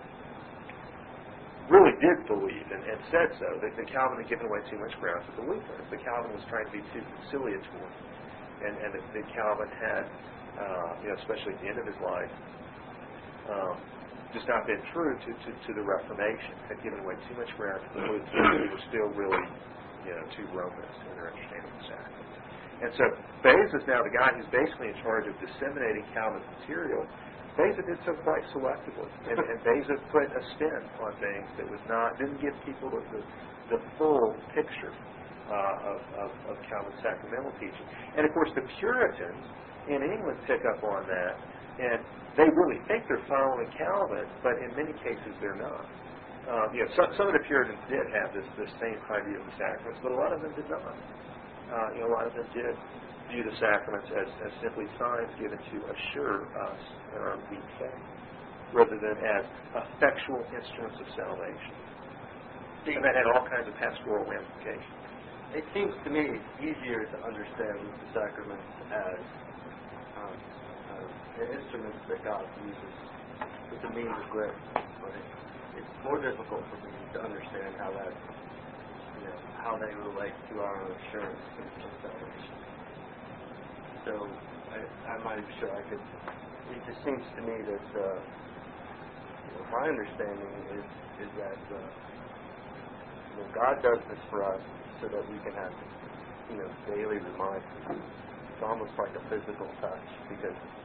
really did believe and, and said so, that, that Calvin had given away too much ground to the Lutherans, that Calvin was trying to be too conciliatory, and, and that, that Calvin had, uh, you know, especially at the end of his life, um, just not been true to, to, to the Reformation, had given away too much ground to the Lutherans, who were still really, you know, too Romanist in their understanding of the sacraments. And so Beza is now the guy who's basically in charge of disseminating Calvin's material. Beza did so quite selectively, and, and Beza put a spin on things that was not, didn't give people the, the, the full picture uh, of, of, of Calvin's sacramental teaching. And of course, the Puritans in England pick up on that, and they really think they're following Calvin, but in many cases they're not. Uh, you know, some, some of the Puritans did have this, this same high view of the sacraments, but a lot of them did not. Uh, you know, a lot of them did view the sacraments as, as simply signs given to assure us in our weak faith, rather than as effectual instruments of salvation. And that had all kinds of pastoral ramifications. It seems to me easier to understand the sacraments as um, uh, instruments that God uses as a means of grace. But it, it's more difficult for me to understand how that, you know, how they relate to our assurance of salvation. So I, I'm not even sure I could. It just seems to me that uh, you know, my understanding is is that uh, you know, God does this for us so that we can have, you know, daily reminders. It's almost like a physical touch, because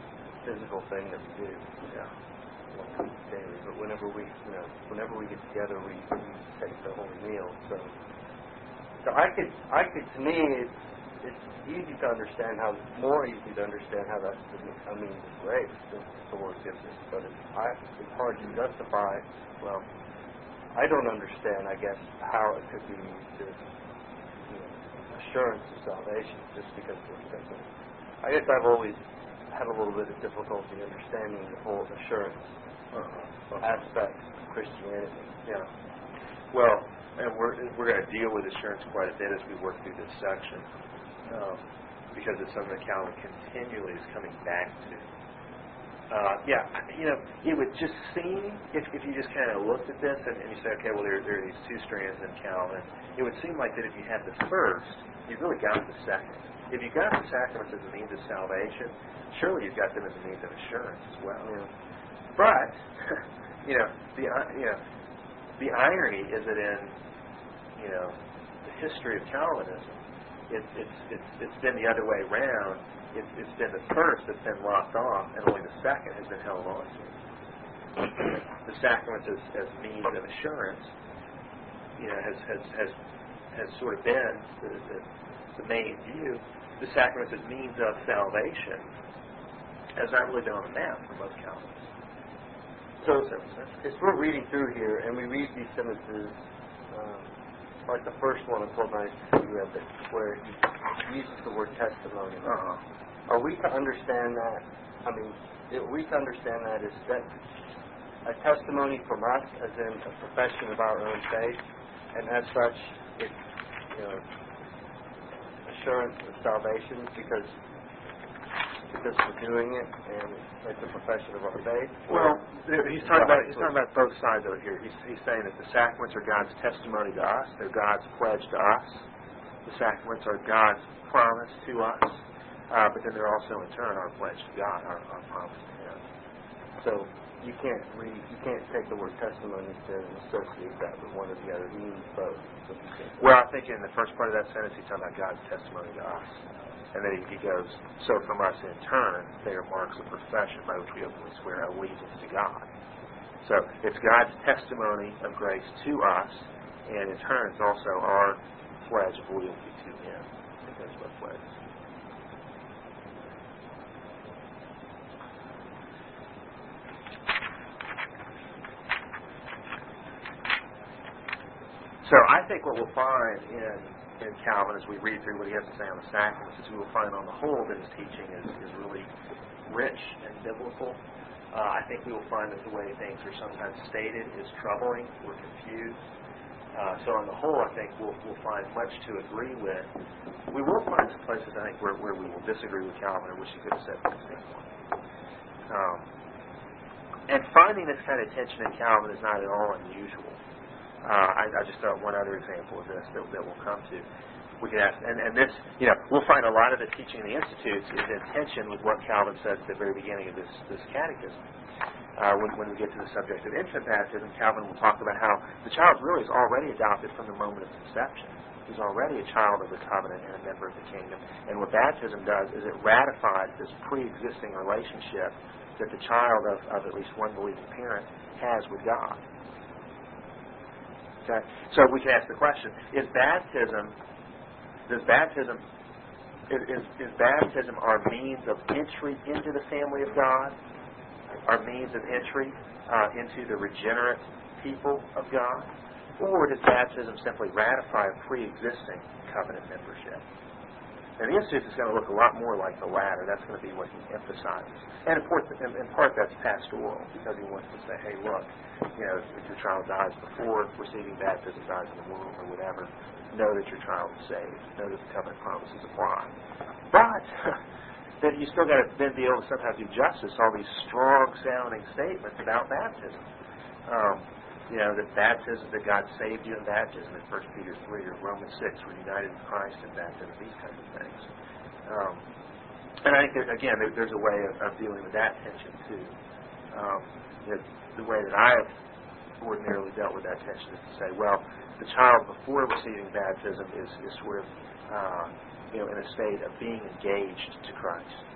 physical thing that we do. Yeah. Daily, but whenever we, you know, whenever we get together, we, we take the holy meal. So, so I could, I could, to me, it's it's easy to understand how, more easy to understand how that's, I mean, it's grace that the Lord gives us, but it's, I, it's hard to justify. Well, I don't understand, I guess, how it could be this, you know, assurance of salvation just because we're simple. I guess I've always had a little bit of difficulty understanding the whole assurance Uh-huh. aspect of Christianity. Yeah. Well, and we're we're going to deal with assurance quite a bit as we work through this section, um, because it's something that Calvin continually is coming back to. Uh, yeah, you know, it would just seem, if, if you just kind of looked at this and, and you say, okay, well, there, there are these two strands in Calvin, it would seem like that if you had the first, you've really got the second. If you got the sacraments as a means of salvation, surely you've got them as a means of assurance as well. Yeah. But, you know, the you know, the irony is that in, you know, the history of Calvinism, it, it's it's it's been the other way around. It's it's been the first that's been locked off, and only the second has been held on to. The sacraments as, as means of assurance, you know, has has has has sort of been the, the, the main view. The sacraments as means of salvation has not really been on the map for most Calvinists. So, as we're reading through here, and we read these sentences, um, like the first one in twelve ninety-two, where he uses the word testimony. Uh-huh. Are we to understand that? I mean, are we to understand that as that a testimony from us, as in a profession of our own faith, and as such, it's, you know, assurance of salvation because because we're doing it, and it's a profession of our faith? Well, he's talking about he's talking about both sides of it here. He's he's saying that the sacraments are God's testimony to us; they're God's pledge to us. The sacraments are God's promise to us, uh, but then they're also in turn our pledge to God, our, our promise to Him. So you can't read, you can't take the word testimony to associate that with one or the other. You need both. So well, I think in the first part of that sentence he's talking about God's testimony to us. And then he goes, so from us in turn, they are marks of profession by which we openly swear allegiance to God. So it's God's testimony of grace to us, and in turn it's also our pledge of loyalty to Him. It goes both ways. So I think what we'll find in in Calvin as we read through what he has to say on the sacraments is we will find on the whole that his teaching is, is really rich and biblical. Uh, I think we will find that the way things are sometimes stated is troubling or confused. Uh, so on the whole, I think we'll, we'll find much to agree with. We will find some places, I think, where, where we will disagree with Calvin or wish he could have said things differently. Um, and finding this kind of tension in Calvin is not at all unusual. Uh, I, I just thought one other example of this that, that we'll come to. We can ask, and, and this, you know, we'll find a lot of the teaching in the Institutes is in tension with what Calvin says at the very beginning of this, this catechism. Uh, when, when we get to the subject of infant baptism, Calvin will talk about how the child really is already adopted from the moment of conception. He's already a child of the covenant and a member of the kingdom. And what baptism does is it ratifies this pre-existing relationship that the child of, of at least one believing parent has with God. Okay? So we can ask the question, is baptism, does baptism, is, is, is baptism our means of entry into the family of God? Our means of entry uh, into the regenerate people of God? Or does baptism simply ratify a pre-existing covenant membership? And the Institute is going to look a lot more like the latter. That's going to be what he emphasizes. And in part, in part that's pastoral, because he wants to say, hey, look, you know, if your child dies before receiving baptism, dies in the womb or whatever, know that your child is saved. Know that the covenant promises apply. But that you still got to then be able to somehow do justice to all these strong-sounding statements about baptism. Um, you know, that baptism, that God saved you in baptism in First Peter three or Romans six, we're united with Christ in baptism, these kinds of things. Um, and I think, that, again, there, there's a way of, of dealing with that tension, too. Um, that the way that I have ordinarily dealt with that tension is to say, well, the child before receiving baptism is, is sort of, uh, you know, in a state of being engaged to Christ.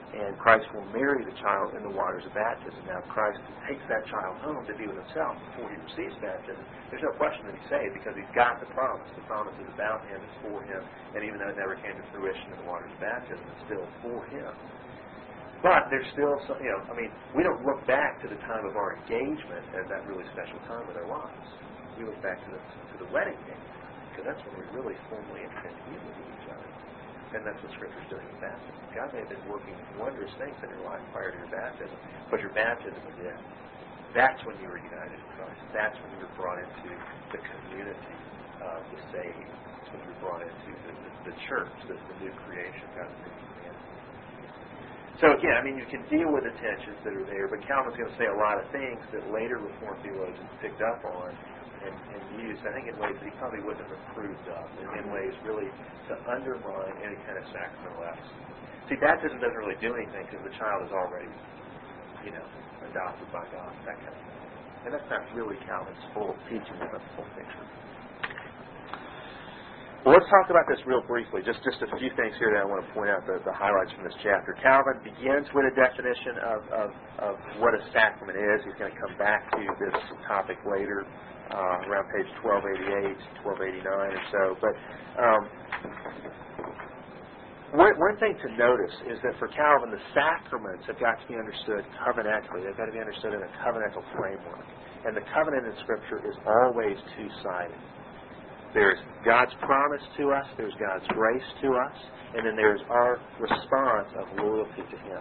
and Christ will marry the child in the waters of baptism. Now, if Christ takes that child home to be with himself before he receives baptism, there's no question that he's saved because he's got the promise. The promise is about him, it's for him, and even though it never came to fruition in the waters of baptism, it's still for him. But there's still some, you know, I mean, we don't look back to the time of our engagement as that really special time with our lives. We look back to the, to the wedding day, because that's when we really formally enter into union with each other. And that's what Scripture's doing in baptism. God may have been working wondrous things in your life prior to your baptism, but your baptism is it. That's when you were united in Christ. That's when you were brought into the community of the saved. That's when you were brought into the, the, the church, the, the new creation, God's new humanity. So again, I mean, you can deal with the tensions that are there, but Calvin's going to say a lot of things that later Reformed theologians picked up on and, and used, I think, in ways that he probably wouldn't have approved of, and in ways really to undermine any kind of sacramental efficacy. See, baptism doesn't really do anything because the child is already, you know, adopted by God, that kind of thing. And that's not really Calvin's full teaching of the full picture. Well, let's talk about this real briefly. Just just a few things here that I want to point out, the, the highlights from this chapter. Calvin begins with a definition of, of, of what a sacrament is. He's going to come back to this topic later, uh, around page twelve eighty-eight, twelve eighty-nine or so. But um, one, one thing to notice is that for Calvin, the sacraments have got to be understood covenantally. They've got to be understood in a covenantal framework. And the covenant in Scripture is always two-sided. There's God's promise to us, there's God's grace to us, and then there's our response of loyalty to Him.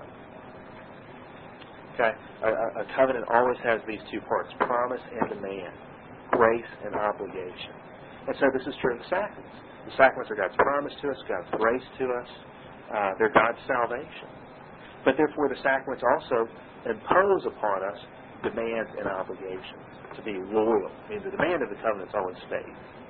Okay? A, a covenant always has these two parts, promise and demand, grace and obligation. And so this is true of the sacraments. The sacraments are God's promise to us, God's grace to us, uh, they're God's salvation. But therefore the sacraments also impose upon us demands and obligations to be loyal. I mean, the demand of the covenant is always faith,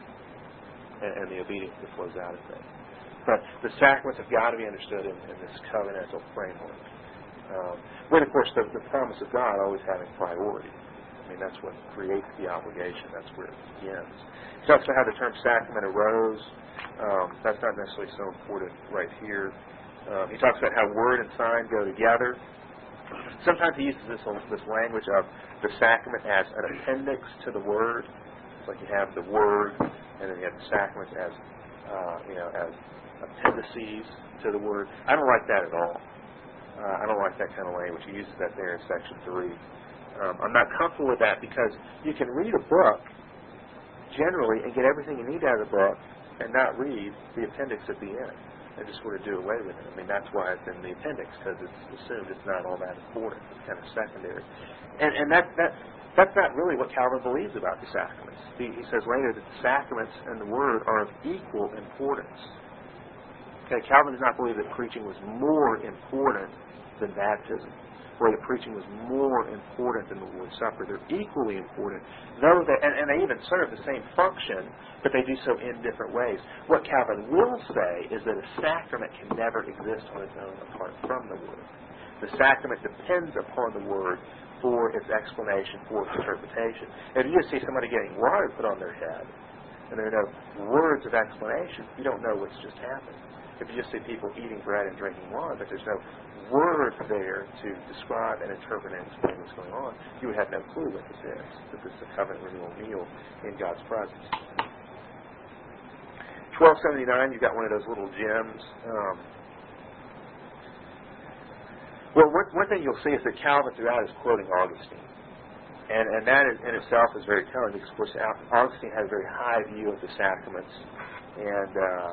and the obedience that flows out of that. But the sacraments have got to be understood in, in this covenantal framework. Um, with, of course, the, the promise of God always having priority. I mean, that's what creates the obligation. That's where it begins. He talks about how the term sacrament arose. Um, that's not necessarily so important right here. Um, he talks about how word and sign go together. Sometimes he uses this, this language of the sacrament as an appendix to the word. It's like you have the word, and then you have the sacraments as, uh, you know, as appendices to the word. I don't like that at all. Uh, I don't like that kind of language. He uses that there in section three. Um, I'm not comfortable with that because you can read a book generally and get everything you need out of the book and not read the appendix at the end and just sort of do away with it. I mean, that's why it's in the appendix, because it's assumed it's not all that important. It's kind of secondary. And, and that, that That's not really what Calvin believes about the sacraments. He, he says later that the sacraments and the Word are of equal importance. Okay, Calvin does not believe that preaching was more important than baptism, or that preaching was more important than the Lord's Supper. They're equally important, though they, and, and they even serve the same function, but they do so in different ways. What Calvin will say is that a sacrament can never exist on its own apart from the Word. The sacrament depends upon the Word for its explanation, for its interpretation. If you just see somebody getting water put on their head, and there are no words of explanation, you don't know what's just happened. If you just see people eating bread and drinking wine, but there's no word there to describe and interpret and explain what's going on, you would have no clue what this is, that this is a covenant renewal meal in God's presence. twelve seventy-nine, you've got one of those little gems. Um, Well, one, one thing you'll see is that Calvin throughout is quoting Augustine. And, and that is, in itself is very telling because, of course, Augustine had a very high view of the sacraments. And uh,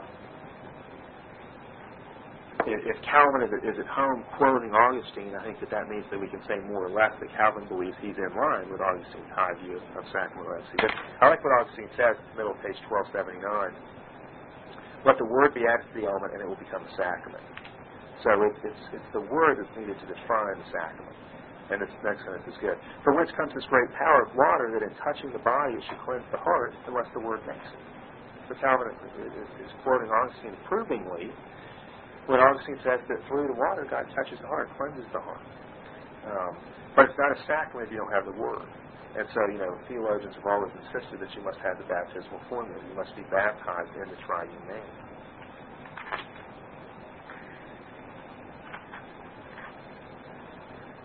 if, if Calvin is at, is at home quoting Augustine, I think that that means that we can say more or less that Calvin believes he's in line with Augustine's high view of sacramental efficacy. But I like what Augustine says in the middle of page twelve seventy-nine. Let the word be added to the element, and it will become a sacrament. So it, it's, it's the word that's needed to define the sacrament. And this next sentence is good. For whence comes this great power of water that in touching the body it should cleanse the heart unless the word makes it. So Calvin is, is, is quoting Augustine approvingly when Augustine says that through the water God touches the heart, cleanses the heart. Um, but it's not a sacrament if you don't have the word. And so, you know, theologians have always insisted that you must have the baptismal formula. You must be baptized in the triune name.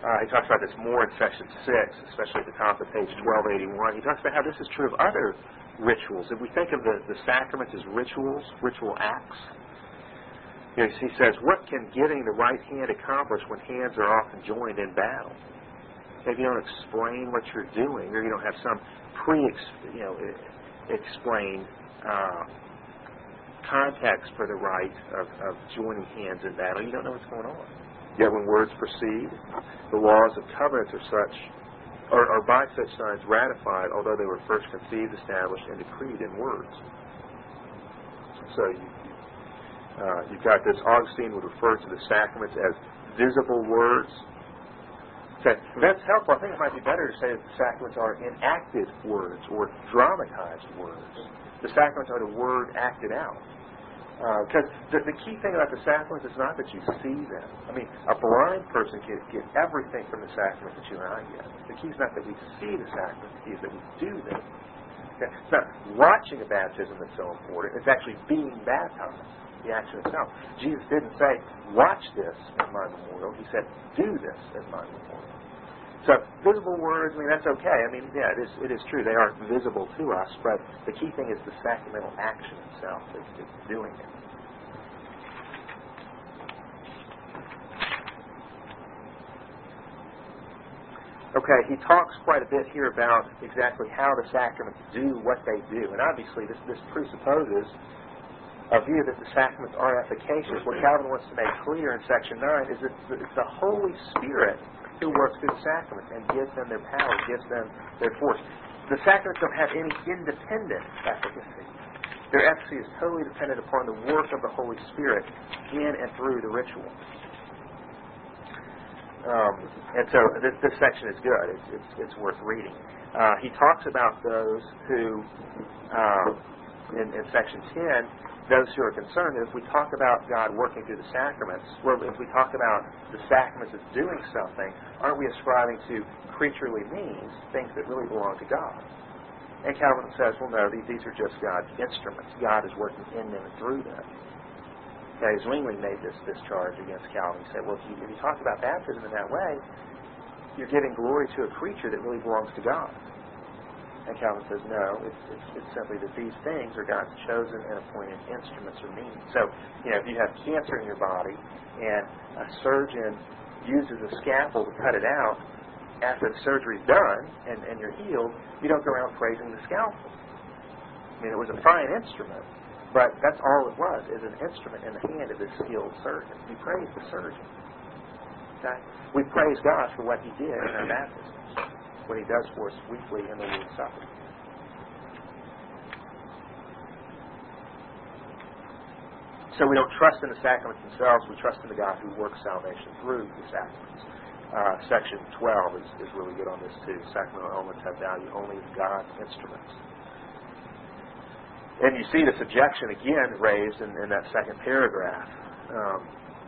Uh, he talks about this more in section six, especially at the top of page twelve eighty-one. He talks about how this is true of other rituals. If we think of the, the sacraments as rituals, ritual acts, you know, he says, what can getting the right hand accomplish when hands are often joined in battle? If you don't explain what you're doing, or you don't have some pre, you know, explained uh, context for the rite of, of joining hands in battle, you don't know what's going on. Yet when words proceed, the laws of covenants are such, or, or by such signs ratified, although they were first conceived, established, and decreed in words. So you, uh, you've got this. Augustine would refer to the sacraments as visible words. Okay, if that's helpful, I think it might be better to say that the sacraments are enacted words or dramatized words. The sacraments are the word acted out. Because uh, the, the key thing about the sacraments is not that you see them. I mean, a blind person can get everything from the sacrament that you and I get. The key is not that we see the sacrament, the key is that we do them. Okay? It's not watching a baptism that's so important. It's actually being baptized, the action itself. Jesus didn't say, watch this as my memorial. He said, do this as my memorial. So visible words, I mean, that's okay. I mean, yeah, it is, it is true. They aren't visible to us, but the key thing is the sacramental action itself. It's, it's doing it. Okay, he talks quite a bit here about exactly how the sacraments do what they do. And obviously, this, this presupposes a view that the sacraments are efficacious. What Calvin wants to make clear in section nine is that it's the Holy Spirit who works through the sacraments and gives them their power, gives them their force. The sacraments don't have any independent efficacy. Their efficacy is totally dependent upon the work of the Holy Spirit in and through the ritual. Um, and so this, this section is good. It's, it's, it's worth reading. Uh, he talks about those who, uh, in, in section ten, those who are concerned that if we talk about God working through the sacraments, or if we talk about the sacraments as doing something, aren't we ascribing to creaturely means things that really belong to God? And Calvin says, well, no, these, these are just God's instruments. God is working in them and through them. Okay, Zwingli made this, this charge against Calvin. He said, well, if you, if you talk about baptism in that way, you're giving glory to a creature that really belongs to God. And Calvin says, no, it's, it's, it's simply that these things are God's chosen and appointed instruments or means. So, you know, if you have cancer in your body and a surgeon uses a scalpel to cut it out, after the surgery's done and, and you're healed, you don't go around praising the scalpel. I mean, it was a fine instrument, but that's all it was, is an instrument in the hand of this skilled surgeon. We praise the surgeon. Okay? We praise God for what he did in our baptisms, what he does for us weekly in the Lord's Supper. So we don't trust in the sacraments themselves, we trust in the God who works salvation through the sacraments. Uh, section twelve is, is really good on this too. Sacramental elements have value only as God's instruments. And you see this objection again raised in, in that second paragraph. Um,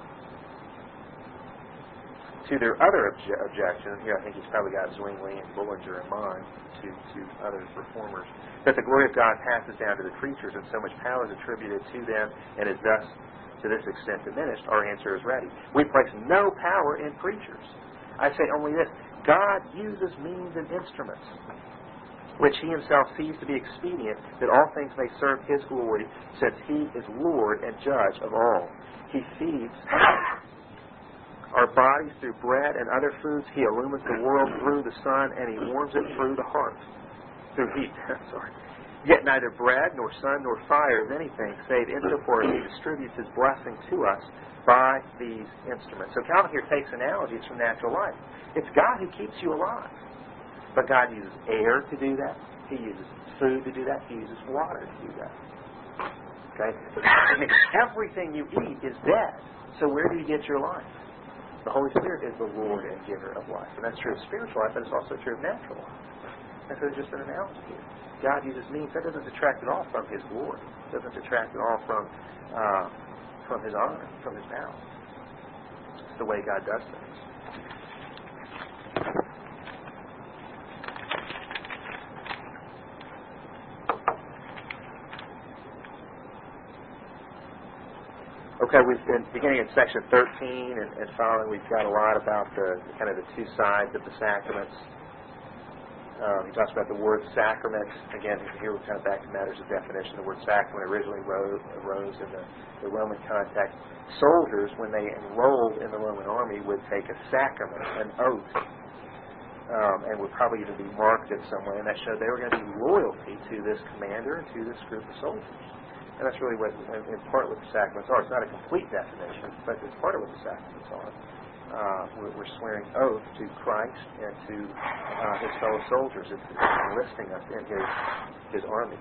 to their other obje- objection, here I think he's probably got Zwingli and Bullinger in mind, to, to other reformers, that the glory of God passes down to the creatures and so much power is attributed to them and is thus to this extent diminished. Our answer is ready. We place no power in creatures. I say only this: God uses means and instruments which he himself sees to be expedient, that all things may serve his glory, since he is Lord and judge of all. He feeds our bodies through bread and other foods. He illumines the world through the sun, and he warms it through the heart, through heat. Sorry. Yet neither bread, nor sun, nor fire is anything, save insofar as he distributes his blessing to us by these instruments. So Calvin here takes analogies from natural life. It's God who keeps you alive. But God uses air to do that. He uses food to do that. He uses water to do that. Okay? I mean, everything you eat is dead. So where do you get your life? The Holy Spirit is the Lord and giver of life. And that's true of spiritual life, but it's also true of natural life. And so there's just an analogy here. God uses means. That doesn't detract at all from his glory. It doesn't detract at all from uh, from his honor, from his power. It's the way God does things. Okay, we've been beginning in section thirteen and, and following. We've got a lot about the kind of the two sides of the sacraments. Um, he talks about the word sacrament. Again, here we're kind of back to matters of definition. The word sacrament originally arose, arose in the, the Roman context. Soldiers, when they enrolled in the Roman army, would take a sacrament, an oath, um, and would probably even be marked in some way, and that showed they were going to be loyalty to this commander and to this group of soldiers. And that's really what, in part, what the sacraments are. It's not a complete definition, but it's part of what the sacraments are. Uh, we're, we're swearing oath to Christ and to uh, His fellow soldiers. It's, it's enlisting us in His His army.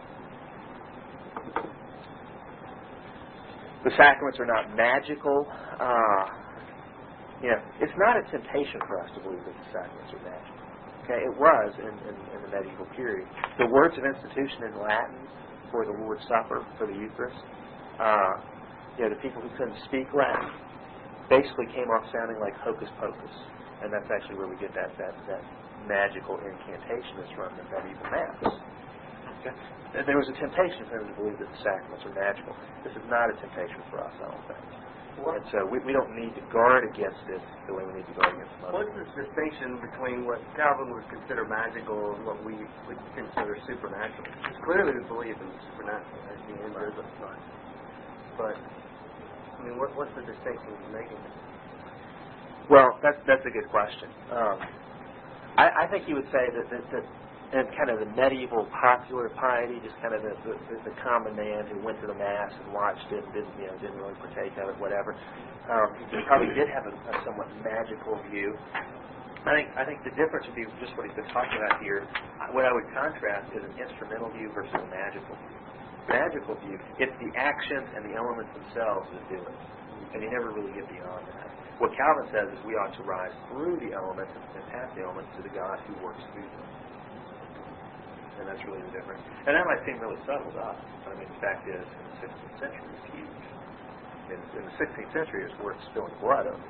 The sacraments are not magical. Uh, you know, it's not a temptation for us to believe that the sacraments are magical. Okay, it was in, in, in the medieval period. The words of institution in Latin for the Lord's Supper, for the Eucharist, uh, you know, the people who couldn't speak Latin basically came off sounding like hocus pocus, and that's actually where we get that that, that magical incantation that's from the medieval Mass. Okay? There was a temptation for them to believe that the sacraments are magical. This is not a temptation for us, I don't think. And so we, we don't need to guard against it the way we need to guard against some other. What's this distinction between what Calvin would consider magical and what we would consider supernatural? Because clearly we believe in the supernatural as being invisible. Right. But, I mean, what, what's the distinction he's making? Well, that's, that's a good question. Um, I, I think you would say that, that, that in kind of the medieval popular piety, just kind of the, the, the common man who went to the Mass and watched it and didn't, you know, didn't really partake of it, whatever, um, he probably did have a, a somewhat magical view. I think I think the difference would be just what he's been talking about here. What I would contrast is an instrumental view versus a magical view. Magical view, it's the actions and the elements themselves that do it, and you never really get beyond that. What Calvin says is we ought to rise through the elements and past the elements to the God who works through them. And that's really the difference. And that might seem really subtle to us. But I mean, the fact is, in the sixteenth century, it's huge. In, in the sixteenth century, it's worth spilling blood over.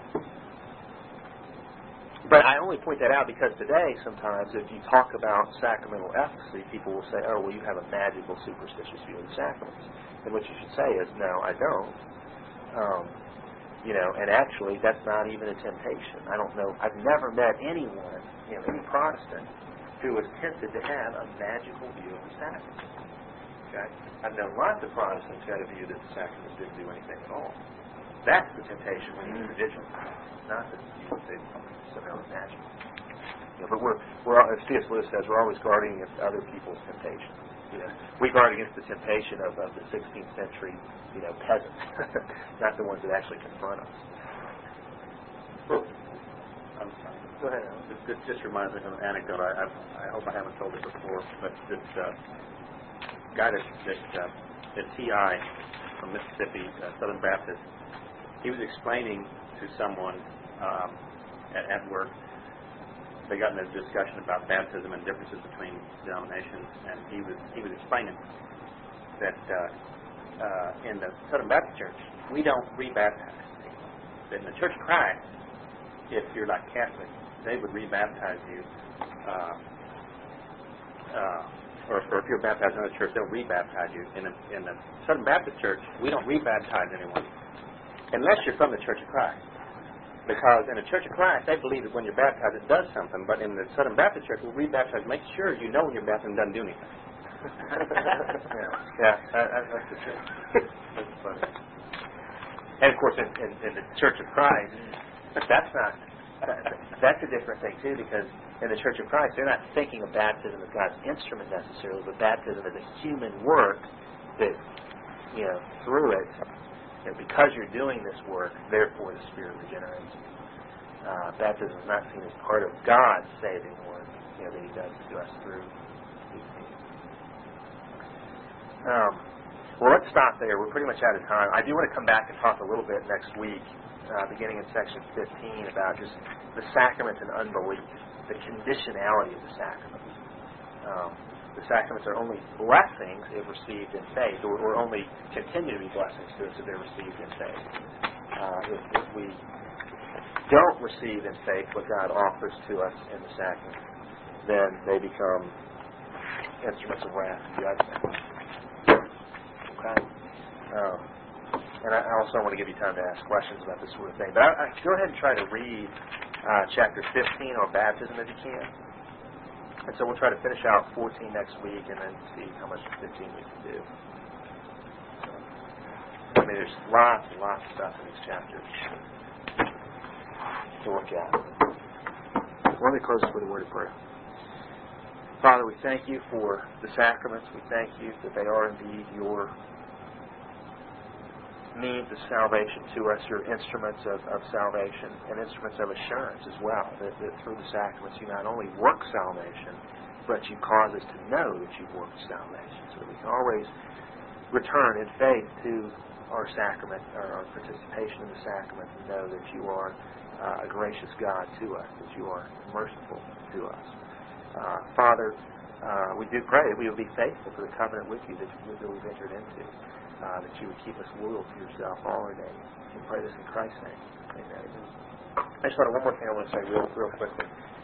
But I only point that out because today, sometimes, if you talk about sacramental efficacy, people will say, oh, well, you have a magical, superstitious view of the sacraments. And what you should say is, no, I don't. Um, you know, and actually, that's not even a temptation. I don't know. I've never met anyone, you know, any Protestant, who was tempted to have a magical view of the sacraments. Okay? I've known lots of Protestants who had a view that the sacraments didn't do anything at all. That's the temptation we need to be vigilant. Not that you would say somehow it's magical. You know, but we're, we're, as C S Lewis says, we're always guarding against other people's temptations. You know, we guard against the temptation of, of the sixteenth century, you know, peasants, not the ones that actually confront us. Well, I'm sorry. Go ahead. This, this just reminds me of an anecdote. I, I, I hope I haven't told it before, but this uh, guy that, that uh, at T I from Mississippi, uh, Southern Baptist, he was explaining to someone um, at, at work. They got in a discussion about baptism and differences between denominations, and he was he was explaining that uh, uh, in the Southern Baptist Church we don't rebaptize people. That in the Church of Christ, if you're like Catholic, they would rebaptize you, uh, uh, or, or if you're baptized in another church, they'll rebaptize you. In, a, in the Southern Baptist Church, we don't rebaptize anyone unless you're from the Church of Christ. Because in the Church of Christ, they believe that when you're baptized, it does something. But in the Southern Baptist Church, we'll rebaptize, make sure you know when you're baptized doesn't do anything. yeah, yeah that, that's the truth. That's funny. And of course, in, in, in the Church of Christ, that's not. That's a different thing too, because in the Church of Christ, they're not thinking of baptism as God's instrument necessarily, but baptism as a human work that, you know, through it, you know, because you're doing this work, therefore the Spirit regenerates. Uh, baptism is not seen as part of God's saving work, you know, that He does to us through these things. Um, well, let's stop there. We're pretty much out of time. I do want to come back and talk a little bit next week, Uh, beginning in section fifteen, about just the sacraments and unbelief, the conditionality of the sacraments. Um, the sacraments are only blessings if received in faith, or, or only continue to be blessings to us if they're received in faith. Uh, if, if we don't receive in faith what God offers to us in the sacrament, then they become instruments of wrath and judgment. Okay? Um, and I also want to give you time to ask questions about this sort of thing. But I, I, go ahead and try to read uh, chapter fifteen on baptism if you can. And so we'll try to finish out fourteen next week and then see how much fifteen we can do. So, I mean, there's lots and lots of stuff in these chapters to look at. Let me close with a word of prayer. Father, we thank you for the sacraments. We thank you that they are indeed your means of salvation to us, your instruments of, of salvation, and instruments of assurance as well, that, that through the sacraments you not only work salvation, but you cause us to know that you've worked salvation, so that we can always return in faith to our sacrament, our, our participation in the sacrament, and know that you are uh, a gracious God to us, that you are merciful to us. Uh, Father, uh, we do pray that we will be faithful to the covenant with you that, that we've entered into, uh, that you would keep us loyal to yourself all our days. We pray this in Christ's name. Amen. I just thought of one more thing I want to say real, real quickly,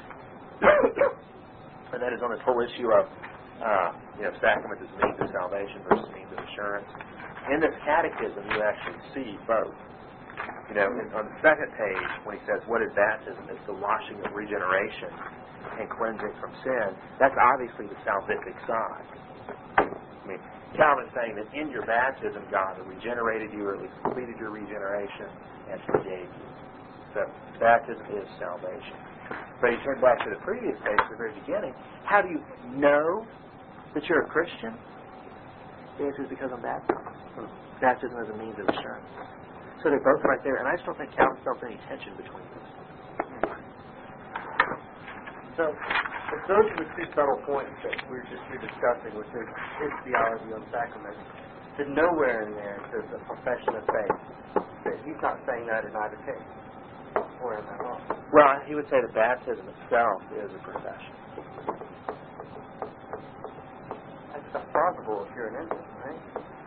and that is on this whole issue of uh, you know, sacrament as means of salvation versus means of assurance. In this catechism, you actually see both. You know, in, on the second page, when he says, "What is baptism?" It's the washing of regeneration and cleansing from sin. That's obviously the salvific side. I mean, Calvin's saying that in your baptism, God regenerated you, or at least completed your regeneration, and forgave you. So, baptism is salvation. But you turn back to the previous page, at the very beginning. How do you know that you're a Christian? The answer is because I'm baptized. Baptism is a means of assurance. So they're both right there, and I just don't think Calvin felt any tension between them. So, if those are the two subtle points that we were just here discussing, which is his theology on sacraments, then nowhere in there says a profession of faith. That he's not saying that in either case. Or am I wrong? Well, he would say that baptism itself is a profession. That's not plausible if you're an infant, right?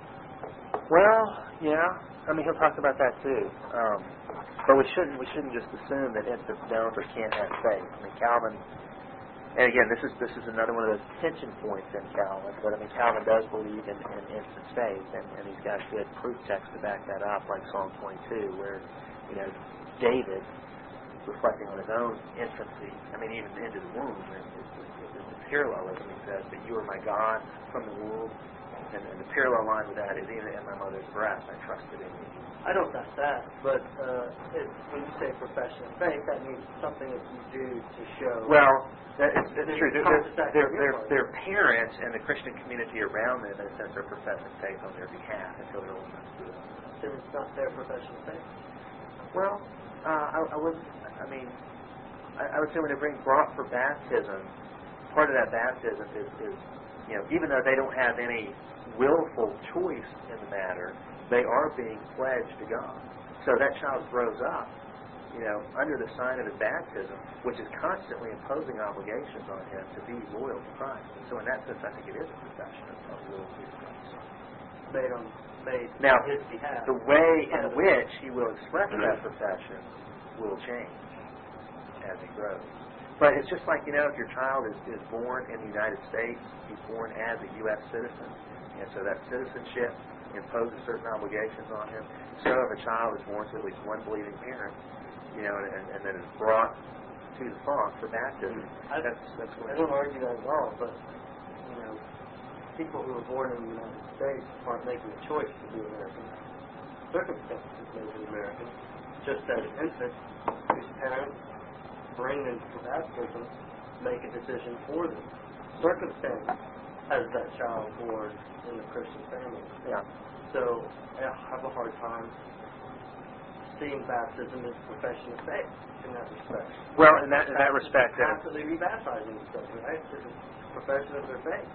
Well, yeah. I mean, he'll talk about that too. Um, but we shouldn't we shouldn't just assume that infants don't or can't have faith. I mean, Calvin, and again, this is this is another one of those tension points in Calvin. But I mean, Calvin does believe in, in infant faith, and, and he's got good proof text to back that up, like Psalm twenty-two, where you know David, reflecting on his own infancy, I mean, even into the womb, and it's, it's, it's a parallelism. He says that you are my God from the womb. And, and the parallel line with that is, even in my mother's breast, I trusted in you. I don't doubt that, but uh, it, when you say profession of faith, that means something that you do to show. Well, that, it's, it's true. Their, their, their, their, their parents and the Christian community around them, in a sense, are professing faith on their behalf until they're old enough to do it. Then it's not their profession of faith. Well, uh, I, I would. I mean, I, I would say when they're being brought for baptism, part of that baptism is, is, you know, even though they don't have any willful choice in the matter, they are being pledged to God. So that child grows up, you know, under the sign of his baptism, which is constantly imposing obligations on him to be loyal to Christ. And so in that sense, I think it is a profession of, of loyalty to Christ. Made on made now, on his behalf. The way in which he will express that profession will change as he grows. But it's just like, you know, if your child is, is born in the United States, he's born as a U S citizen, and so that citizenship imposes certain obligations on him. So if a child is born to at least one believing parent, you know, and, and then is brought to the font for baptism, I, that's that's what I don't argue that at all, but, you know, people who are born in the United States aren't making a choice to be American. Circumstances make them American, just as infants whose parents bring them to baptism make a decision for them. Circumstance has that child born in the Christian family. Yeah. So I have a hard time seeing baptism as a profession of faith in that respect. Well, in that in that respect, they constantly rebaptizing themselves, right? It's a profession of their faith.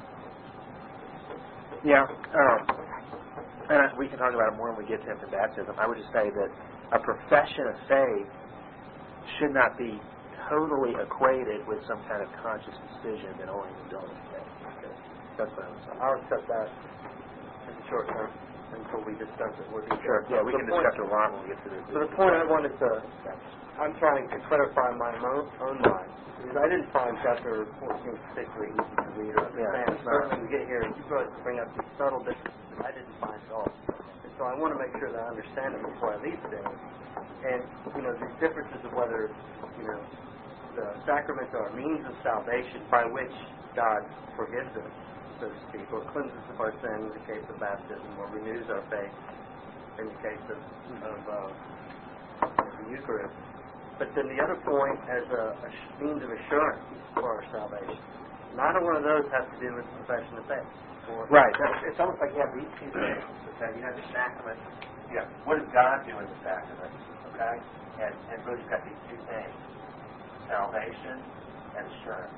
Yeah. Um, and I, we can talk about it more when we get to infant baptism. I would just say that a profession of faith should not be totally equated with some kind of conscious decision that only an adult can make. Okay. That's what I was saying. I'll accept that in the short term until we discuss it more detail. Sure. Yeah, we the can point, discuss it a lot when we get to the... So the point I wanted to... I'm trying to clarify my own, own mind. Because I didn't find chapter fourteen particularly easy to read or understand. Yeah, Certainly we get here and you guys bring up these subtle differences that I didn't find at all. So I want to make sure that I understand it before I leave today. And, you know, these differences of whether, you know, the sacraments are a means of salvation by which God forgives us, so to speak, or cleanses us of our sin in the case of baptism, or renews our faith in the case of, of uh, the Eucharist. But then the other point as a, a means of assurance for our salvation. Neither one of those has to do with profession of faith. Right. It's almost like you have these two things. Okay, you have the sacrament. Yeah. What does God do in the sacrament? Okay, and and really you've got these two things: salvation and assurance.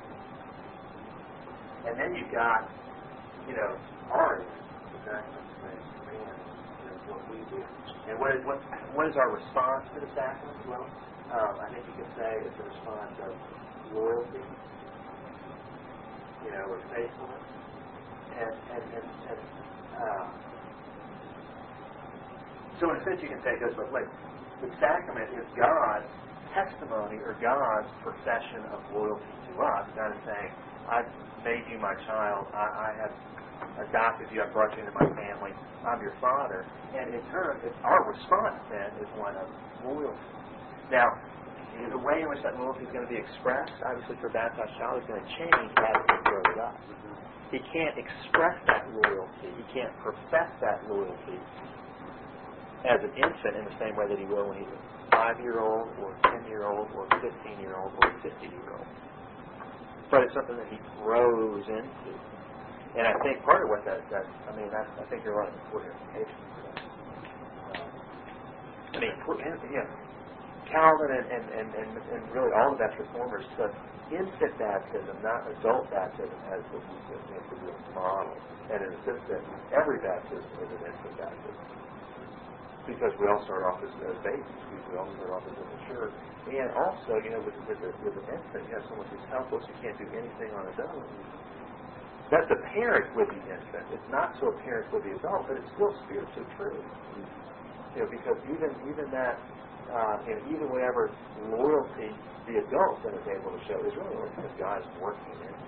And then you've got, you know, ours, the sacrament, and you know, what we do. And what is what what is our response to the sacrament? Well, um, I think you could say it's a response of loyalty, you know, or faithfulness. And, and, and, and uh, so in a sense you can say it goes both ways. The sacrament is God's testimony or God's profession of loyalty to us. God is saying, I've made you my child. I, I have adopted you. I've brought you into my family. I'm your father. And in turn, it's our response then is one of loyalty. Now, the way in which that loyalty is going to be expressed, obviously for a baptized child, is going to change as he grows up. He can't express that loyalty. He can't profess that loyalty as an infant in the same way that he will when he's a five-year-old or ten-year-old or fifteen-year-old or fifty-year-old. But it's something that he grows into. And I think part of what that, that I mean, that's, I think there are a lot of important implications for that. Um, I mean, yeah, Calvin and, and, and, and, and really all the Baptist reformers took infant baptism, not adult baptism, as the, the, the, the model, and insist that every baptism is an infant baptism. Because we all start off as, as babies, we all start off as immature. And also, you know, with, with, a, with an infant, you have someone who's helpless, who can't do anything on his own. That's apparent with the infant. It's not so apparent with the adult, but it's still spiritually true. You know, because even even that, uh, you know, even whatever loyalty the adult then is able to show is really only because God is working in it.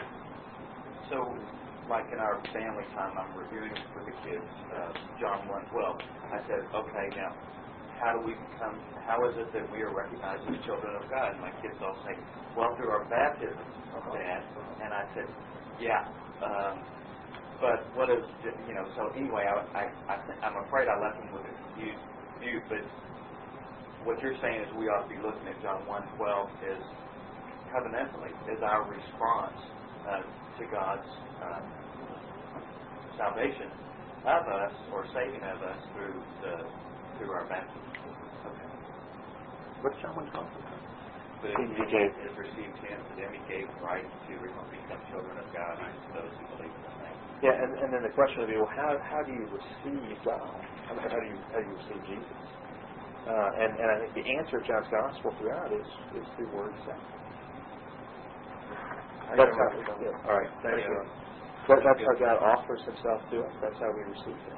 So, like in our family time, I'm reviewing with the kids uh, John one twelve. I said, okay, now, how do we become, how is it that we are recognized as children of God? And my kids all say, well, through our baptism, Dad. And I said, yeah, um, but what is, you know, so anyway, I, I, I th- I'm afraid I left them with a confused view, but what you're saying is we ought to be looking at John one twelve as covenantally, as our response uh, to God's uh, salvation of us or saving of us through the through our baptism. Okay. What's John one twelve? But he, he gave, has received him, to them he gave right to become children of God to those who believe in his name. Yeah, and, and then the question would be, well, how how do you receive God? How, how do you how do you receive Jesus? Uh, and, and I think the answer of John's Gospel throughout is, is through word and sacrament. That's how, yeah. All right, thank you. That, that's how God offers himself to us. That's how we receive him.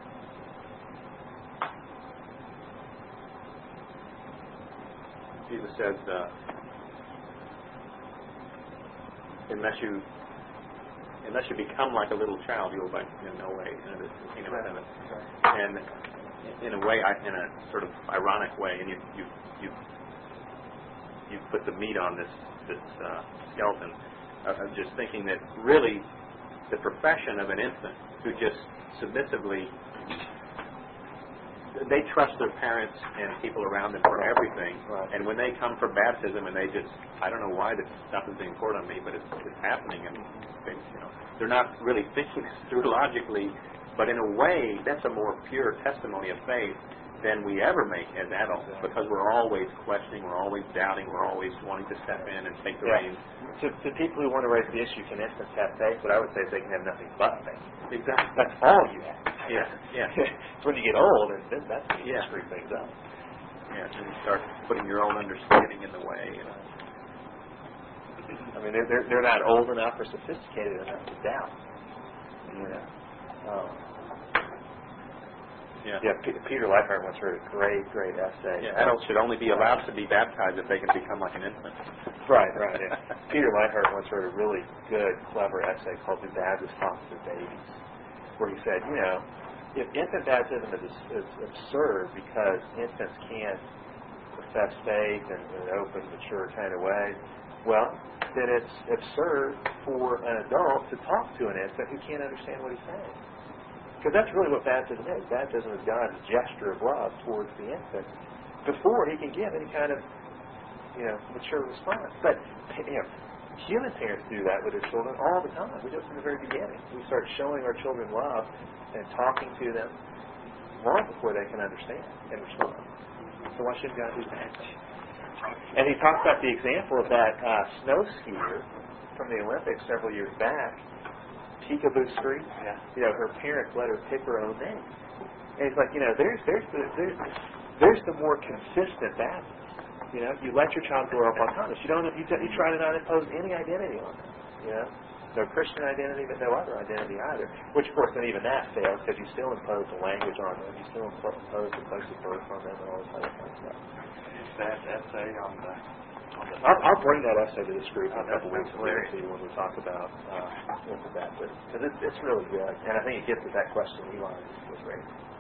Jesus says, uh, unless you unless you become like a little child, you'll like in no way enter the kingdom of heaven. And in a way, I, in a sort of ironic way, and you you you you put the meat on this this uh, skeleton. Uh, I'm just thinking that really the profession of an infant who just submissively they trust their parents and people around them for everything, right. And when they come for baptism and they just I don't know why this stuff is being poured on me, but it's, it's happening, and they, you know they're not really thinking this through logically. But in a way, that's a more pure testimony of faith than we ever make as adults, because we're always questioning, we're always doubting, we're always wanting to step in and take the yeah. reins. To, to people who want to raise the issue, can infants have faith? What I would say is they can have nothing but faith. Exactly. That's all you have. Yeah, yeah. It's when you get old, and then that's when you Yeah. screw things up. Yeah, and you start putting your own understanding in the way. You know. I mean, they're, they're, they're not old enough or sophisticated enough to doubt. You know. Um, Yeah. Yeah, P- Peter Leithart once wrote a great, great essay. Yeah, adults should only be allowed to be baptized if they can become like an infant. Right, right. Yeah. Peter Leithart once wrote a really good, clever essay called "The Baptist Talks to Babies," where he said, you know, if infant baptism is, is absurd because infants can't profess faith in in an open, mature kind of way, well, then it's absurd for an adult to talk to an infant who can't understand what he's saying. Because that's really what baptism is. Baptism is God's gesture of love towards the infant before he can give any kind of, you know, mature response. But, you know, human parents do that with their children all the time. We do it from the very beginning. We start showing our children love and talking to them long before they can understand and respond. So why shouldn't God do that? And he talks about the example of that uh, snow skier from the Olympics several years back, Peekaboo Street. Yeah. You know, her parents let her pick her own name. And he's like, you know, there's there's the there's, there's the more consistent Baptist. You know, you let your child grow up autonomous. You don't you, you try to not impose any identity on them. You know, no Christian identity, but no other identity either. Which, of course, then even that fails because you still impose a language on them. You still impose a place of birth on them and all this other kind of stuff. That essay on the on the I'll, I'll bring that essay to this group in a Oh, couple that's weeks and hilarious. see when we talk about uh, infant baptism because it's it's really good, and I think it gets at that question Eli was raising.